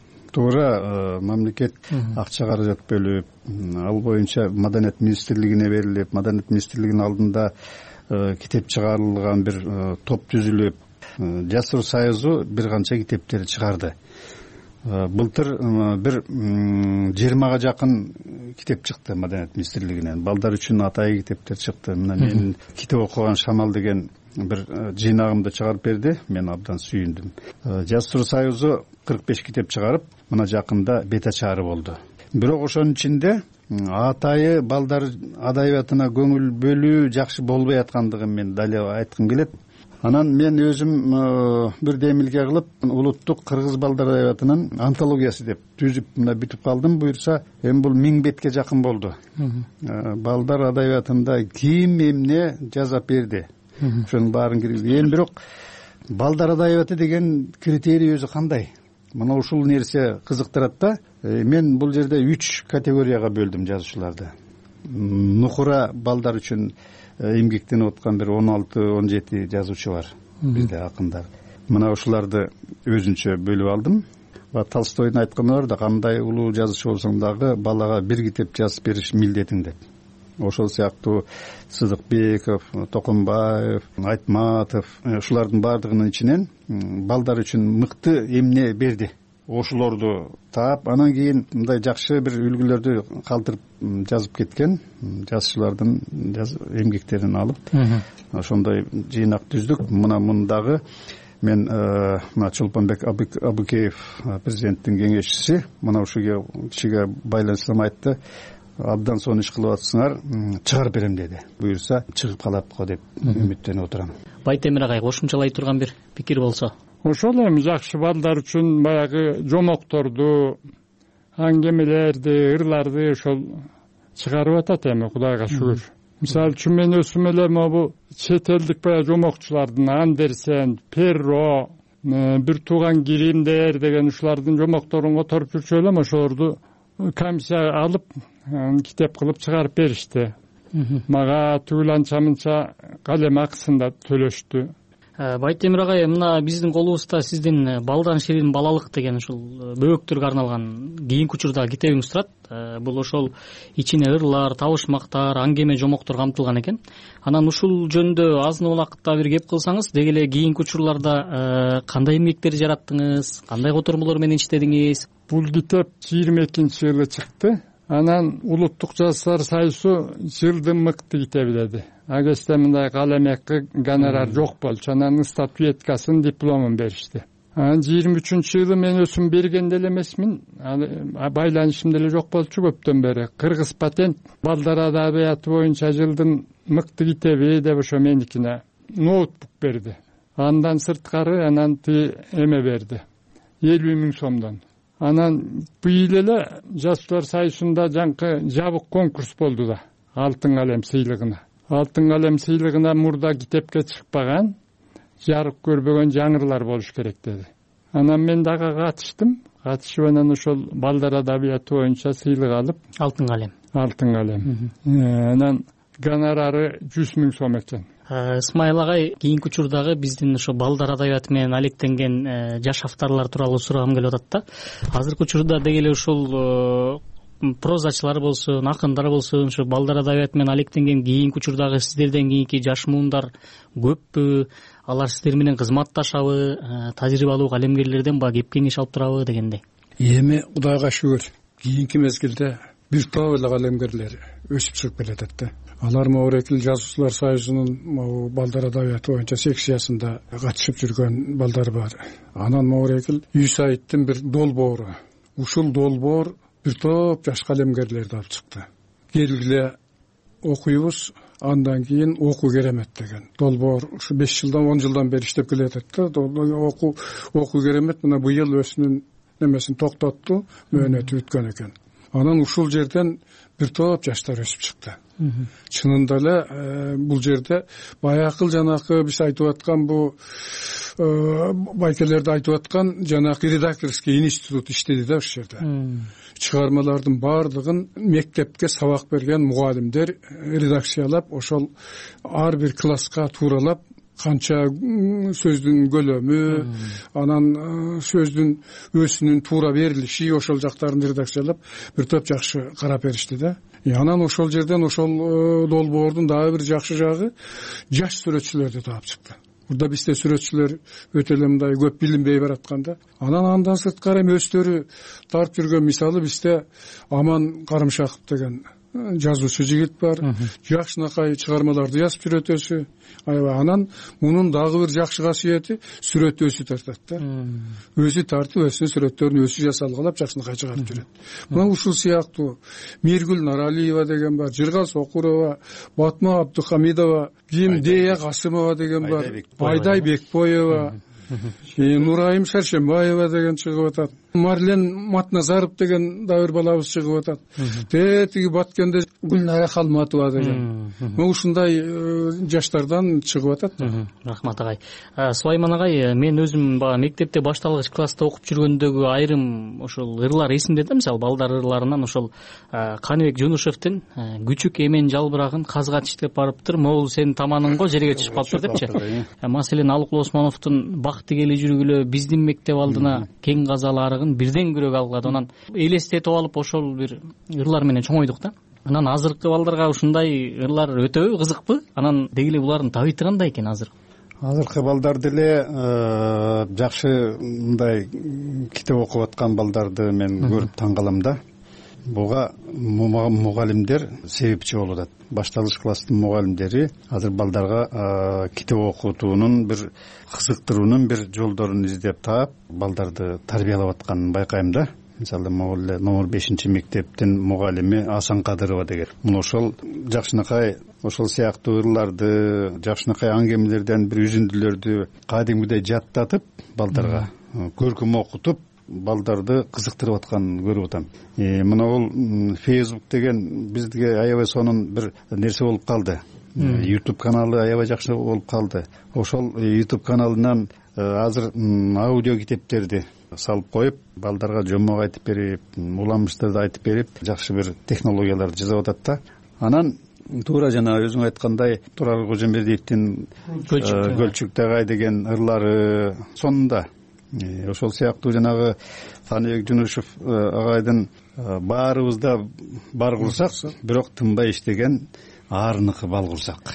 Туура, мамлекет акча каражат бөлүп, ал боюнча Маданият министрлигине берилип, Маданият министрлигинин алдында китеп чыгарылган бир топ түзүлүп, Жастар союзу бир канча китептерди чыгарды. Былтыр бир жыйырмага жакын китеп чыкты Маданият министрлигинен. Балдар үчүн атайы китептер чыкты. Мына мен китеп окуган Шамал деген бир жыйнагымды чыгарып берди. Мен абдан сүйүндүм. Жастар союзу кырк беш китеп чыгарып, мына жакында бет ачары болду. Бирок ошонун ичинде атайы балдар адабиятына көңүл бөлүү жакшы болбой аткандыгын мен дале айткым келет. Анан мен өзүм бир демилге кылып, улуттук кыргыз балдар адабиятынын антологиясы деп түзүп мына бүтүп калдым. Буюрса, эми бул миң бетке жакын болду. Балдар адабиятында ким эмне жазап берди. Ошонун баарын киргизди. Эми бирок балдар адабияты деген критерий өзү кандай? Мына ушул нерсе кызыктырат да. Мен бул жерде үч категорияга бөлдүм жазуучуларды. Нукура балдар үчүн эмгектенип аткан бир он алты он жети жазуучу бар бизде, акындар. Мына ушуларды өзүнчө бөлүп алдым. Толстойдун айтканы бар да, кандай улуу жазуучу болсоң дагы балага бир китеп жазып бериш милдетиң деп. Ошол сыяктуу Сыдыкбеков, Токонбаев, Айтматов, ушулардын баардыгынын ичинен балдар үчүн мыкты эмне берди. Ошолорду таап, анан кийин мындай жакшы бир үлгүлөрдү калтырып жазып кеткен жазуучулардын эмгектерин алып, ошондой жыйнак түздүк. Мына мындагы мен мына Чолпонбек Абыкеев, президенттин кеңешчиси, мына ушуга кишиге байланыштырып айтты. Абдан сонун иш кылып атсыңар, чыгарып берем деди. Буюрса чыгып калат го деп үмүттөнүп отурам. Байтемир агай, кошумчалай турган бир пикир болсо. Ошол эми жакшы балдар үчүн баягы жомокторду, аңгемелерди, ырларды ошол чыгарып атат эми, Кудайга шүгүр. Мисалы үчүн мен өсүм эле могу чет элдик баягы жомокчулардын Андерсен, Перро, бир тууган Гримдер деген ушулардын жомокторун которуп жүрчү элем, ошолорду комиссия алып китеп кылып чыгарып беришти. Мага түгүл анча мынча калем акысын да төлөштү. Байтемир агай, мына биздин колубузда сиздин Балдан ширин балалык деген ушул бөбөктөргө арналган кийинки учурдагы китебиңиз турат. Бул ошол ичине ырлар, табышмактар, аңгеме, жомоктор камтылган экен. Анан ушул жөнүндө азын убакытта бир кеп кылсаңыз, деги эле кийинки учурларда кандай эмгектер жараттыңыз, кандай котормолор менен иштедиңиз? Бул китеп жыйырма экинчи жылы чыкты. Анан Улуттук Жаштар союзу жылдын мыкты китеби деди. Ал кезде мындай калемекке гонорар жок болчу. Анан статуэткасын, дипломун беришти. Анан жыйырма үчүнчү жылы мен өзүм берген деле эмесмин. Байланышым деле жок болчу көптөн бери. Кыргыз патент балдар адабияты боюнча жылдын мыкты китеби деп ошо меникине ноутбук берди. Андан сырткары анан ти эме берди. элүү миң сомдон. Анан быйыл эле Жаштар союзунда жаңкы жабык конкурс болду да, алтын калем сыйлыгына. Алтын калем сыйлыгына мурда китепке чыкпаган, жарык көрбөгөн жаңырлар болуш керек деди. Анан мен дагы катыштым. Катышып анан ошол балдар адабияты боюнча сыйлык алып, алтын калем. Алтын калем. Анан гонорары жүз миң сом экен. Исмайыл агай, кийинки учурдагы биздин ошо балдар адабияты менен алектенген жаш авторлор тууралуу сурагым келип атат да. Азыркы учурда деги эле ушул прозачылар болсун, акындар болсун, ошо балдар адабияты менен алектенген кийинки учурдагы сиздерден кийинки жаш муундар көппү? Алар сиздер менен кызматташабы? Тажрыйбалуу калемгерлерден ба кеп кеңеш алып турабы дегендей. Эми Кудайга шүгүр, кийинки мезгилде бир топ эле калемгерлер өсүп чыгып келатат да. Алар Моорекил Жазуучулар союзунун балдар адабияты боюнча секциясында катышып жүргөн балдар бар. Анан Моорекил Юсайиттин бир долбоору. Ушул долбоор бир топ жаш калемгерлерди алып чыкты. Келгиле окуйбуз, андан кийин окуу керемет деген долбоор ушу беш жылдан он жылдан бери иштеп келатат да. Окуу окуу керемет мына быйыл өзүнүн немесин токтотту, мөөнөтү бүткөн экен. Анан ушул жерден бир топ жаштар өсүп чыкты. Чынында эле бул жерде баякыл жанакы биз айтып аткан бу байкелерди айтып аткан жанакы редакторский институт иштеди да ушул жерде. Чыгармалардын баардыгын мектепке сабак берген мугалимдер редакциялап, ошол ар бир класска тууралап, канча сөздүн көлөмү, анан сөздүн өзүнүн туура берилиши, ошол жактарын редакциялап бир топ жакшы карап беришти да. Анан ошол жерден ошол долбоордун дагы бир жакшы жагы жаш сүрөтчүлөрдү таап чыкты. Бурда бизде сүрөтчүлөр өтө эле мындай көп билинбей баратканда, анан андан сырткары өздөрү тартып жүргөн, мисалы бизде Аман Карымшаков деген жазуучу жигит бар, жакшынакай чыгармаларды жазып жүрөт өзү. Аябай анан мунун дагы бир жакшы касиети сүрөт өзү тартат да. Өзү тартып, өзүнүн сүрөттөрүн өзү жасалгалап жакшынакай чыгарып жүрөт. Мына ушул сыяктуу Миргүл Наралиева деген бар, Жыргал Сокурова, Батма Абдухамидова, Ким Дея Касымова деген бар, Айдай Бекбоева, Нурайым Шаршембаева деген чыгып атат. Марлен Матназаров деген да бир балабыз чыгып атат. Тетиги Баткенде Гүлнара Халматова деген. Ушундай жаштардан чыгып атат. Рахмат агай. Сулайман агай, мен өзүм баа мектепте башталгыч класста окуп жүргөндөгү айрым ошол ырлар эсимде да, мисалы балдар ырларынан ошол Каныбек Жунушевдин күчүк эмен жалбырагын казга тиштеп барыптыр, могул сенин таманың го жерге түшүп калыптыр депчи. Маселен Алыкул Осмоновдун бакты келе жүргүлө биздин мектеп алдына кең казаларыгын бирден көрөк алгат. Анан элестетип алып ошол бир ырлар менен чоңойдук да. Анан азыркы балдарга ушундай ырлар өтөбү кызыкпы? Анан деги эле булардын табыты кандай экен азыр? Азыркы балдар деле жакшы мындай китеп окуп аткан балдарды мен көрүп таң калам да. Буга мугалимдер себепчи болуп атат. Башталгыч класстын мугалимдери азыр балдарга китеп окутуунун бир кызыктыруунун бир жолдорун издеп таап, балдарды тарбиялап атканын байкайм да. Мисалы, могул эле номер бешинчи мектептин мугалими Асан Кадырова деген. Муну ошол жакшынакай ошол сыяктуу ырларды, жакшынакай аңгемелерден бир үзүндүлөрдү кадимгидей жаттатып, балдарга көркөм окутуп, балдарды кызыктырып атканын көрүп атам. Мына бул Facebook деген бизге аябай сонун бир нерсе болуп калды. YouTube каналы аябай жакшы болуп калды. Ошол YouTube каналынан азыр аудио китептерди салып коюп, балдарга жомок айтып берип, уламыштарды айтып берип, жакшы бир технологияларды жасап атат да. Анан туура жана өзүң айткандай Турар Кожомбердиевдин Көлчүктагай деген ырлары сонунда. Ошол сыяктуу жанагы Каныбек Жунушев агайдын баарыбыз да бар курсак, бирок тынбай иштеген аарыныкы бал курсак.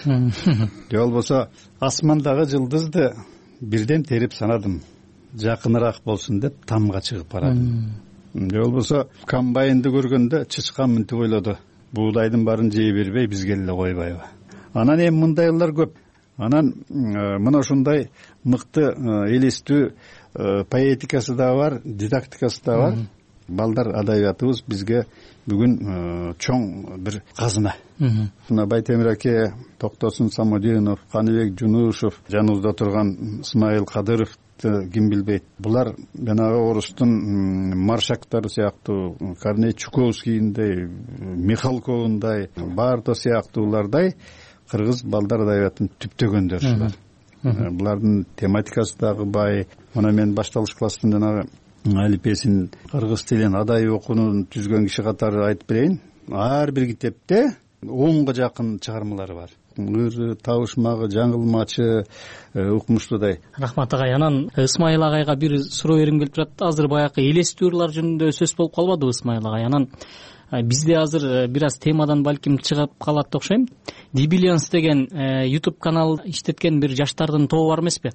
Же болбосо асмандагы жылдызды бирден терип санадым, жакыныраак болсун деп тамга чыгып барадым. Же болбосо комбайнды көргөндө чычкан мынтип ойлоду, буудайдын баарын жей бербей бизге эле койбайбы. Анан эми мындайлар көп. Анан мына ушундай мыкты элестүү поэтикасы да бар, дидактикасы да бар. Балдар адабиятыбыз бизге бүгүн чоң бир казына. Мына Байтемир аке, Токтосун Самодинов, Каныбек Жунушев, жаныбызда турган Исмаил Кадыров ким билбейт. Булар жанагы орустун маршактары сыяктуу, Корней Чуковскийиндей, Михалковундай, Барто сыяктуулардай кыргыз балдар адабиятын түптөгөндөр. Булардын тематикасы дагы бай. Мына мен башталыш класстын жанагы алипесин кыргыз тилин адай окуунун түзгөн киши катары айтып берейин. Ар бир китепте онго жакын чыгармалары бар. Ыры, табышмагы, жаңылмачы, укмуштуудай. Рахмат агай. Анан Исмаил агайга бир суроо берим келип турат. Азыр баягы элестүү ырлар жөнүндө сөз болуп калбадыбы Исмаил агай? Анан бизде азыр бир аз темадан балким чыгып калат да окшойм. Дибилианс деген YouTube канал иштеткен бир жаштардын тобу бар эмеспи?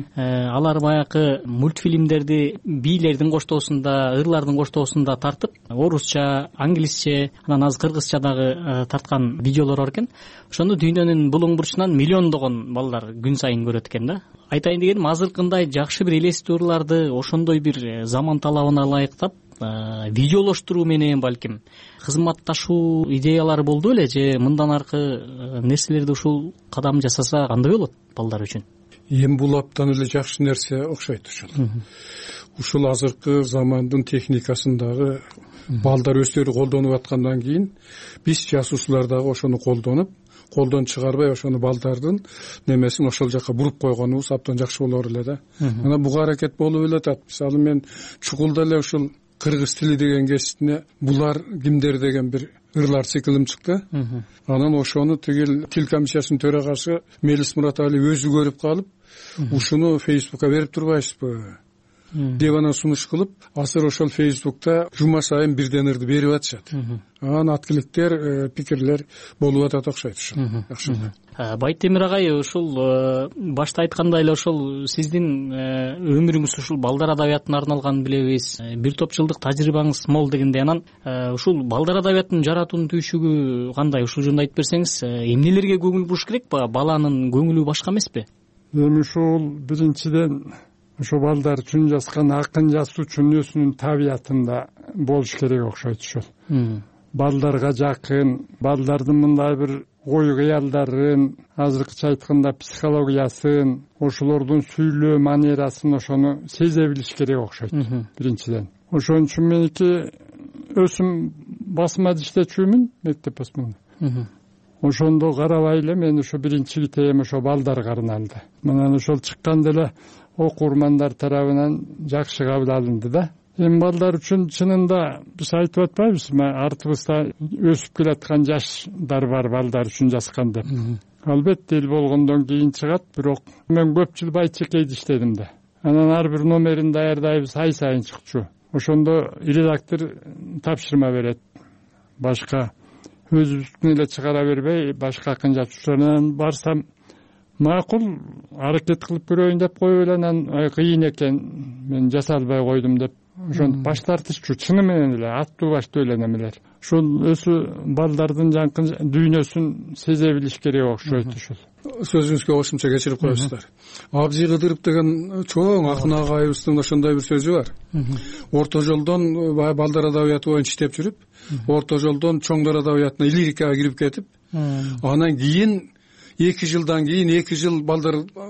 Алар баягы мультфильмдерди бийлердин коштоосунда, ырлардын коштоосунда тартып, орусча, англисче, анан аз кыргызча дагы тарткан видеолор бар экен. Ошону дүйнөнүн булуң бурчунан миллиондогон балдар күн сайын көрөт экен да. Айтайын дегеним, азыркындай жакшы бир элестүү ырларды ошондой бир заман талабына ылайыктап видеолоштуруу менен балким кызматташуу идеялары болду беле, же мындан аркы нерселерди ушул кадам жасаса кандай болот балдар үчүн? Эми бул абдан эле жакшы нерсе окшойт ушул. Ушул азыркы замандын техникасындагы балдар өздөрү колдонуп аткандан кийин биз жасуучулар дагы ошону колдонуп, колдон чыгарбай ошону балдардын немесин ошол жака буруп койгонубуз абдан жакшы болор эле да. Мына буга аракет болуп эле атат. Мисалы мен чукулда эле ушул кыргыз тили деген кесиптине булар кимдер деген бир ырлар циклим чыкты. Анан ошону тигил тил комиссиясынын төрагасы Мелис Муратали өзү көрүп калып, ушуну Facebook'a берип турбайсызбы деп анан сунуш кылып, азыр ошол Facebook'та жума сайын бирден ырды берип атышат. Анан аткиликтер, пикирлер болуп атат окшойт ушул. Жакшы. Байтемир агай, ушул башта айткандай эле ошол сиздин өмүрүңүз ушул балдар адабиятына арналганын билебиз. Бир топ жылдык тажрыйбаңыз мол дегенде, анан ушул балдар адабиятын жаратуунун түйшүгү кандай? Ушул жөнүндө айтып берсеңиз, эмнелерге көңүл буруш керек? Баланын көңүлү башка эмеспи? Эми ушул биринчиден ошо балдар үчүн жазган акын жазуучунун өзүнүн табиятында болуш керек окшойт ушул. Балдарга жакын, балдардын мындай бир ой кыялдарын, азыркыча айтканда психологиясын, ошолордун сүйлөө манерасын ошону сезе билиш керек окшойт биринчиден. Ошон үчүн меники өзүм басмада иштечүмүн, мектеп басмада. Ошондо карабай эле мен ошо биринчи китебим ошо балдарга арналды. Мына ошол чыкканда эле окурмандар тарабынан жакшы кабыл алынды да. Эми балдар үчүн чынында биз айтып атпайбызбы, артыбызда өсүп келаткан жаштар бар балдар үчүн жазган деп. Албетте эл болгондон кийин чыгат, бирок мен көп жыл Байчекейде иштедим да. Анан ар бир номерин даярдайбыз, ай сайын чыкчу. Ошондо редактор тапшырма берет. Башка өзүбүздүн эле чыгара бербей, башка акын жазуучулардан барсам, макул аракет кылып көрөйүн деп коюп эле, анан кыйын экен, мен жаса албай койдум деп ошентип баш тартышчу. Чыны менен эле аттуу баштуу эле немелер. Ушул өзү балдардын жанкын дүйнөсүн сезе билиш керек окшойт ушул. Сөзүңүзгө кошумча кечирип коесуздар. Абзый Кыдыров деген чоң акын агайыбыздын ошондой бир сөзү бар. Орто жолдон балдар адабияты боюнча иштеп жүрүп, орто жолдон чоңдор адабиятына, лирикага кирип кетип, анан кийин эки жылдан кийин эки жыл балдар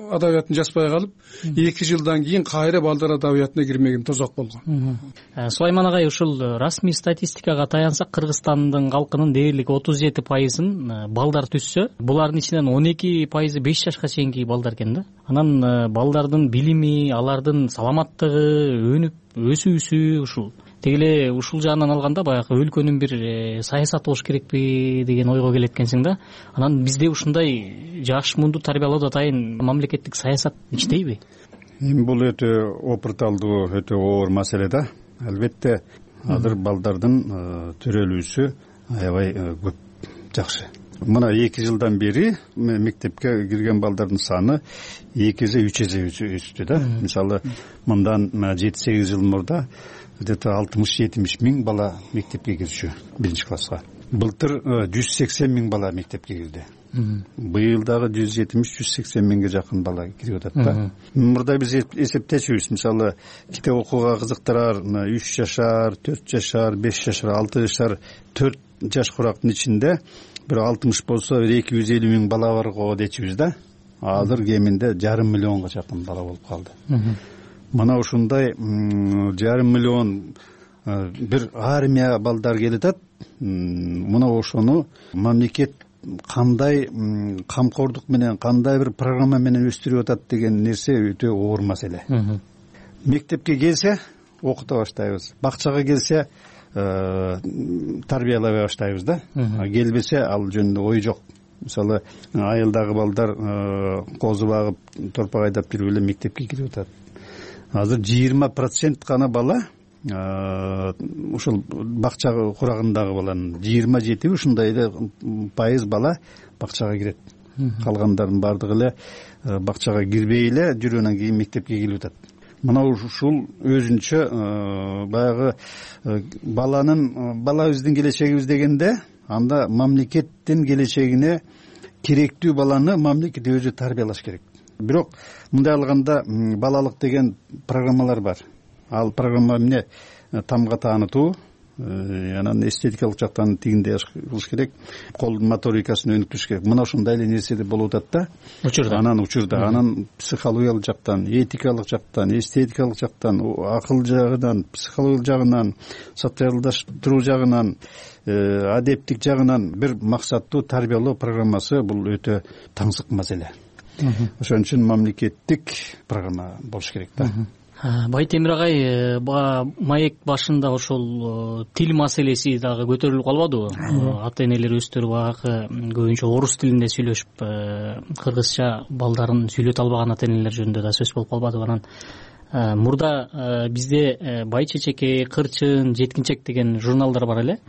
адабиятын жазбай калып эки жылдан кийин кайра балдар адабиятына кирмеген тозок болгон. Сулайман агай, ушул расмий статистикага таянсак, Кыргызстандын калкынын дээрлик отуз жети пайызын балдар түзсө, булардын ичинен он эки пайызы беш жашка чейинки балдар экен да. Анан балдардын билими, алардын саламаттыгы, өнүп өсүүсү ушул теги эле ушул жагынан алганда баягы өлкөнүн бир саясаты болуш керекпи деген ойго келет экенсиң да. Анан бизде ушундай жаш муунду тарбиялоодо атайын мамлекеттик саясат иштейби? Эми бул өтө опурталдуу, өтө оор маселе да. Албетте азыр балдардын төрөлүүсү аябай көп, жакшы. Мына эки жылдан бери мектепке кирген балдардын саны эки эже үч эже өстү да. Мисалы мындан жети сегиз жыл мурда где-то алтымыш жетимиш миң бала мектепке кирчү биринчи класска. Былтыр жүз сексен миң бала мектепке кирди. Быйыл дагы жүз жетимиш жүз сексен миңге жакын бала кирип атат да. Мурда биз эсептечүбүз, мисалы китеп окууга кызыктырар үч жашар, төрт жашар, беш жашар, алты жашар, төрт жаш курактын ичинде бир алтымыш болсо бир эки жүз элүү миң бала бар го дечүбүз да. Азыр кеминде жарым миллионго жакын бала болуп калды. Мына ушундай жарым миллион бир армия балдар келатат. Мына ошону мамлекет кандай камкордук менен, кандай бир программа менен өстүрүп атат деген нерсе өтө оор маселе. Мектепке келсе окута баштайбыз, бакчага келсе тарбиялай баштайбыз да. Келбесе ал жөнүндө ой жок. Мисалы айылдагы балдар козу багып, торпак айдап жүрүп эле мектепке кирип атат. Азыр жыйырма процент гана бала ушул бакча курагындагы баланын жыйырма жети ушундай эле пайыз бала бакчага кирет. Калгандардын бардыгы эле бакчага кирбей эле жүрүп анан кийин мектепке келип атат. Мына ушул өзүнчө баягы баланын балабыздын келечегибиз дегенде, анда мамлекеттин келечегине керектүү баланы мамлекет өзү тарбиялаш керек. Бирок мындай алганда балалык деген программалар бар. Ал программа эмне? Тамга таанытуу, анан эстетикалык жактан тигиндей кылыш керек, кол моторикасын өнүктүрүш керек. Мына ушундай эле нерселер болуп атат да. Учурда. Анан учурда, анан психологиялык жактан, этикалык жактан, эстетикалык жактан, акыл жагынан, психологиялык жагынан, социалдаштыруу жагынан, адептик жагынан бир максаттуу тарбиялоо программасы бул өтө таңсык маселе. Ошон үчүн мамлекеттик программа болуш керек да. Байтемир агай, маек башында ошол тил маселеси дагы көтөрүлүп калбадыбы? Ата энелер өздөрү багы көбүнчө орус тилинде сүйлөшүп, кыргызча балдарын сүйлөтө албаган ата энелер жөнүндө да сөз болуп калбадыбы? Анан мурда бизде Бай Чечеке, Кырчын, Жеткинчек деген журналдар бар эле.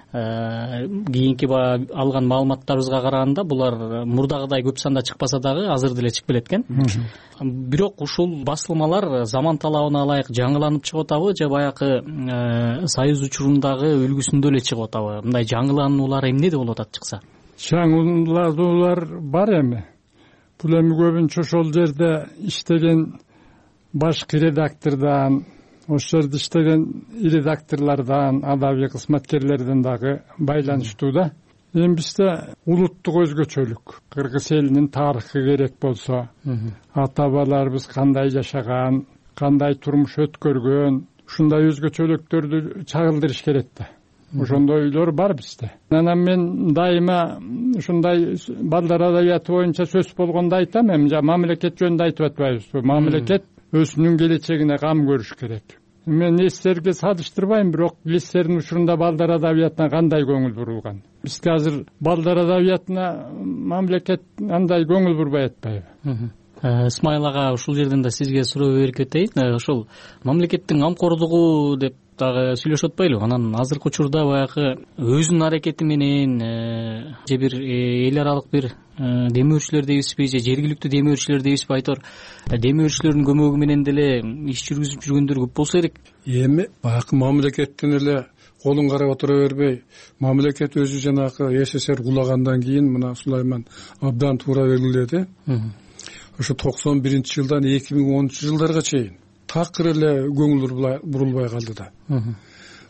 Кийинки алган маалыматтарыбызга караганда булар мурдагыдай көп санда чыкпаса дагы азыр деле чыгып келет экен. Бирок ушул басылмалар заман талабына ылайык жаңыланып чыгып атабы же баягы союз учурундагы үлгүсүндө эле чыгып атабы? Мындай жаңылануулар эмнеде болуп атат чыкса? Жаңылануулар бар эми. Бул эми көбүнчө ошол жерде иштеген башкы редактордан, ошол жерде иштеген редакторлордон, адабий кызматкерлерден дагы байланыштуу да. Эми бизде улуттук өзгөчөлүк, кыргыз элинин тарыхы керек болсо, ата бабаларыбыз кандай жашаган, кандай турмуш өткөргөн, ушундай өзгөчөлүктөрдү чагылдырыш керек да. Ошондойлор бар бизде. Анан мен дайыма ушундай балдар адабияты боюнча сөз болгондо айтам, эми мамлекет жөнүндө айтып атпайбызбы? Мамлекет өзүнүн келечегине кам көрүш керек. Мен эстерге салыштырбайм, бирок эстердин учурунда балдар адабиятына кандай көңүл бурулган? Бизге азыр балдар адабиятына мамлекет андай көңүл бурбай атпайбы? Исмайыл ага, ушул жерден да сизге суроо берип кетейин. Ошол мамлекеттин камкордугу деп дагы сүйлөшүп атпайлыбы? Анан азыркы учурда баягы өзүнүн аракети менен же бир эл аралык бир демөөрчүлөр дейбизби, же жергиликтүү демөөрчүлөр дейбизби, айтор демөөрчүлөрдүн көмөгү менен деле иш жүргүзүп жүргөндөр көп болсо керек. Эми баягы мамлекеттен эле колун карап отура бербей, мамлекет өзү жанагы СССР кулагандан кийин мына Сулайман абдан туура белгиледи. Ошо токсон биринчи жылдан эки миң онунчу жылдарга чейин такыр эле көңүл бурулбай калды да.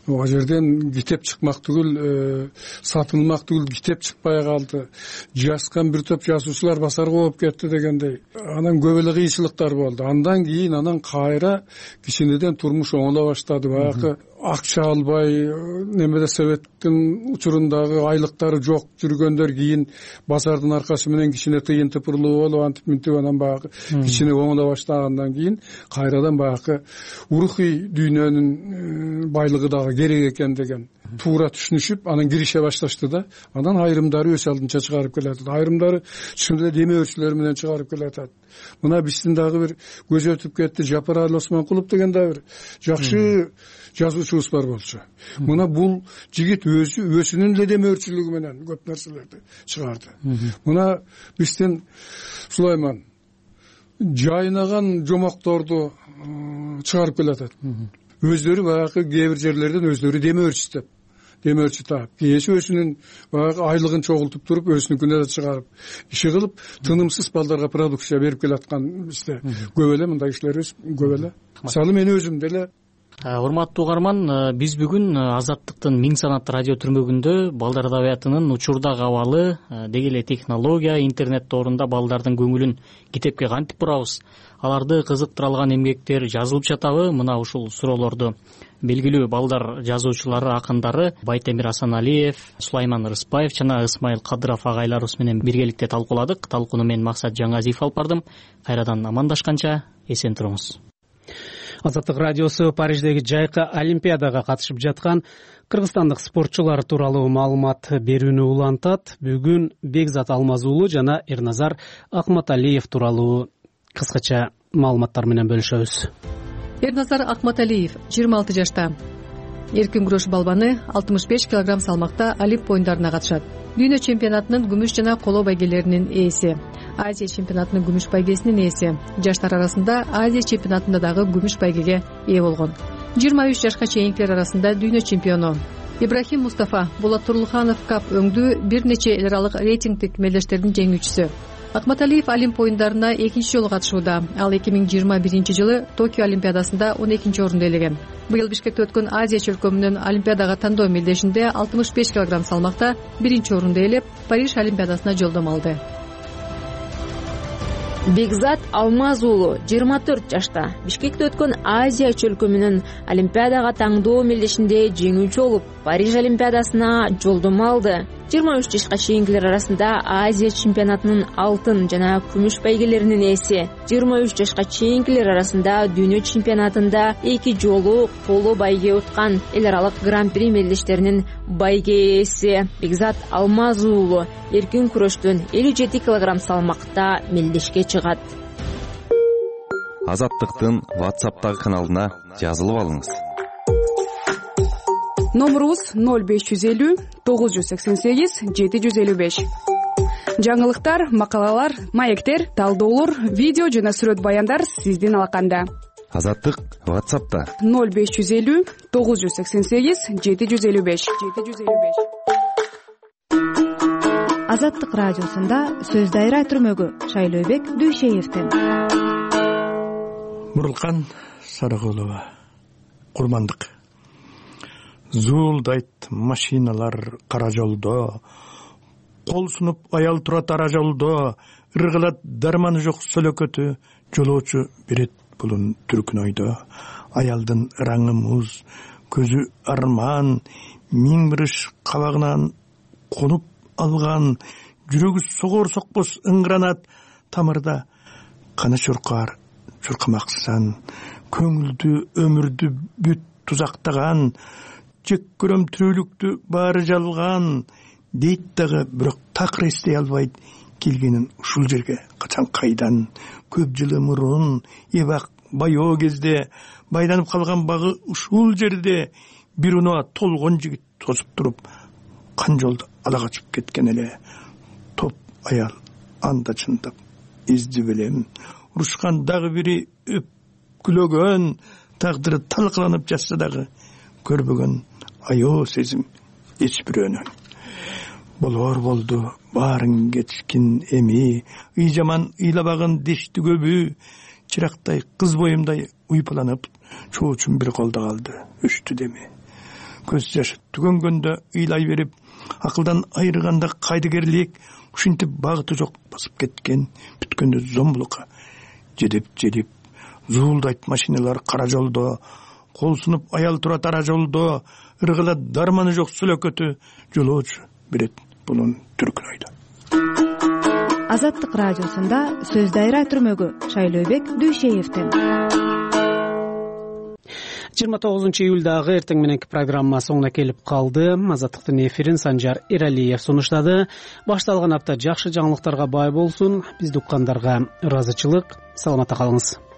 ал жерден китеп чыкмак түгүл, сатылмак түгүл китеп чыкпай калды, жазган бир топ жазуучулар басарга болуп кетти дегендей. Анан көп эле кыйынчылыктар болду. Андан кийин анан кайра кичинеден турмуш оңоло баштады. Баягы акча албай, немеде советтин учурундагы айлыктары жок жүргөндөр кийин базардын аркасы менен кичине тыйын тыпырлуу болуп, антип мынтип анан баягы кичине оңоло баштагандан кийин кайрадан баягы урухий дүйнөнүн байлыгы дагы керек экен деген туура түшүнүшүп, анан кирише башташты да. Анан айрымдары өз алдынча чыгарып келатат. Айрымдары чынында демөөрчүлөр менен чыгарып келатат. Мына биздин дагы бир көз өтүп кетти, Жапаралы Осмонкулов деген да бир жакшы жазуучубуз бар болчу. Мына бул жигит өзү өзүнүн эле демөөрчүлүгү менен көп нерселерди чыгарды. Мына биздин Сулайман жайнаган жомокторду чыгарып келатат. Өздөрү баягы кээ бир жерлерден өздөрү демөөрчү деп, демөөрчү таап, кээси өзүнүн баягы айлыгын чогултуп туруп, өзүнүкүнө да чыгарып, иши кылып, тынымсыз балдарга продукция берип келаткан бизде көп эле мындай кишилерибиз көп эле. Мисалы мен өзүм деле. Урматтуу угарман, биз бүгүн Азаттыктын миң санат радио түрмөгүндө балдар адабиятынын учурдагы абалы, деги эле технология, интернет тоорунда балдардын көңүлүн китепке кантип бурабыз, аларды кызыктыра алган эмгектер жазылып жатабы? Мына ушул суроолорду белгилүү балдар жазуучулары, акындары Байтемир Асаналиев, Сулайман Рыспаев жана Ысмайыл Кадыров агайларыбыз менен биргеликте талкууладык. Талкууну мен Максат Жаңазиев алып бардым. Кайрадан амандашканча эсен туруңуз. Азаттык радиосу Париждеги жайкы олимпиадага катышып жаткан кыргызстандык спортчулар тууралуу маалымат берүүнү улантат. Бүгүн Бекзат Алмаз уулу жана Эрназар Акматалиев тууралуу кыскача маалыматтар менен бөлүшөбүз. Эрназар Акматалиев жыйырма алты жашта. Эркин күрөш балбаны алтымыш беш килограмм салмакта Олимп оюндарына катышат. Дүйнө чемпионатынын күмүш жана коло байгелеринин ээси. Азия чемпионатынын күмүш байгесинин ээси. Жаштар арасында Азия чемпионатында дагы күмүш байгеге ээ болгон. жыйырма үч жашка чейинкилер арасында дүйнө чемпиону. Ибрахим Мустафа, Болот Турлуханов кап өңдүү бир нече эл аралык рейтингдик мелдештердин жеңүүчүсү. Акматалиев Олимп оюндарына экинчи жолу катышууда. Ал эки миң жыйырма биринчи жылы Токио олимпиадасында он экинчи орунду ээлеген. Быйыл Бишкекте өткөн Азия чөлкөмүнүн олимпиадага тандоо мелдешинде алтымыш беш килограмм салмакта биринчи орунду ээлеп, Париж олимпиадасына жолдомо алды. Бекзат Алмаз уулу жыйырма төрт жашта. Бишкекте өткөн Азия чөлкөмүнүн олимпиадага тандоо мелдешинде жеңүүчү болуп, Париж олимпиадасына жолдомо алды. жыйырма үч жашка чейинкилер арасында Азия чемпионатынын алтын жана күмүш байгелеринин ээси. жыйырма үч жашка чейинкилер арасында дүйнө чемпионатында эки жолу коло байге уткан, эл аралык гран-при мелдештеринин байге ээси. Бекзат Алмаз уулу эркин күрөштөн элүү жети килограмм салмакта мелдешке чыгат. Азаттыктын WhatsApp'тагы каналына жазылып алыңыз. Номерубуз ноль беш жүз элүү тогуз жүз сексен сегиз жети жүз элүү беш. Жаңылыктар, макалалар, маектер, талдоолор, видео жана сүрөт баяндар сиздин алаканда. Азаттык WhatsApp'та ноль беш жүз элүү тогуз жүз сексен сегиз жети жүз элүү беш. Азаттык радиосунда сөз дайра түрмөгү Шайлообек Дүйшеевден. Мурулкан Сарыгулова, курмандык. Зуулдайт машиналар кара жолдо, кол сунуп аял турат ара жолдо, ыргылат дарманы жок сөлөкөтү, жолоочу берет булун түркүн ойдо. Аялдын ыраңы муз, көзү арман, миң бир иш кабагынан конуп алган, жүрөгү согор сокпос ыңгранат, тамырда каны чуркар, чуркамаксан, көңүлдү өмүрдү бүт тузактаган, жек көрөм тирүүлүктү баары жалган, дейт дагы бирок такыр эстей албайт келгенин ушул жерге качан кайдан. Көп жылы мурун эбак байоо кезде байланып калган багы ушул жерде бир унаа толгон жигит тосуп туруп, кан жолду ала качып кеткен эле. Топ аял анда чындап изди белем, урушкан дагы бири өпкүлөгөн, тагдыры талкаланып жатса дагы көрбөгөн аял сезим эч бирөөнөн. Болор болду баарын кетишкин эми, ый жаман ыйлабагын дешти көбү, чырактай кыз боюмдай уйпаланып, чоочун бир колдо калды, өчтү деми. көз жашы түгөнгөндө ыйлай берип акылдан айырганда кайдыгерлик ушинтип багыты жок басып кеткен бүткөндө зомбулукка жедеп желип зуулдайт машиналар кара жолдо кол сунуп аял турат ара жолдо ыргыла дарманы жок сөлөкөтү жолоочу берет булун түркүнөйдө. Азаттык радиосунда сөз дайра түрмөгү Шайлообек Дүйшеевден. жыйырма тогузунчу июлдагы эртең мененки программа соңуна келип калды. Азаттыктын эфирин Санжар Эралиев сунуштады. Башталган апта жакшы жаңылыктарга бай болсун. Бизди уккандарга ыраазычылык. Саламатта калыңыз.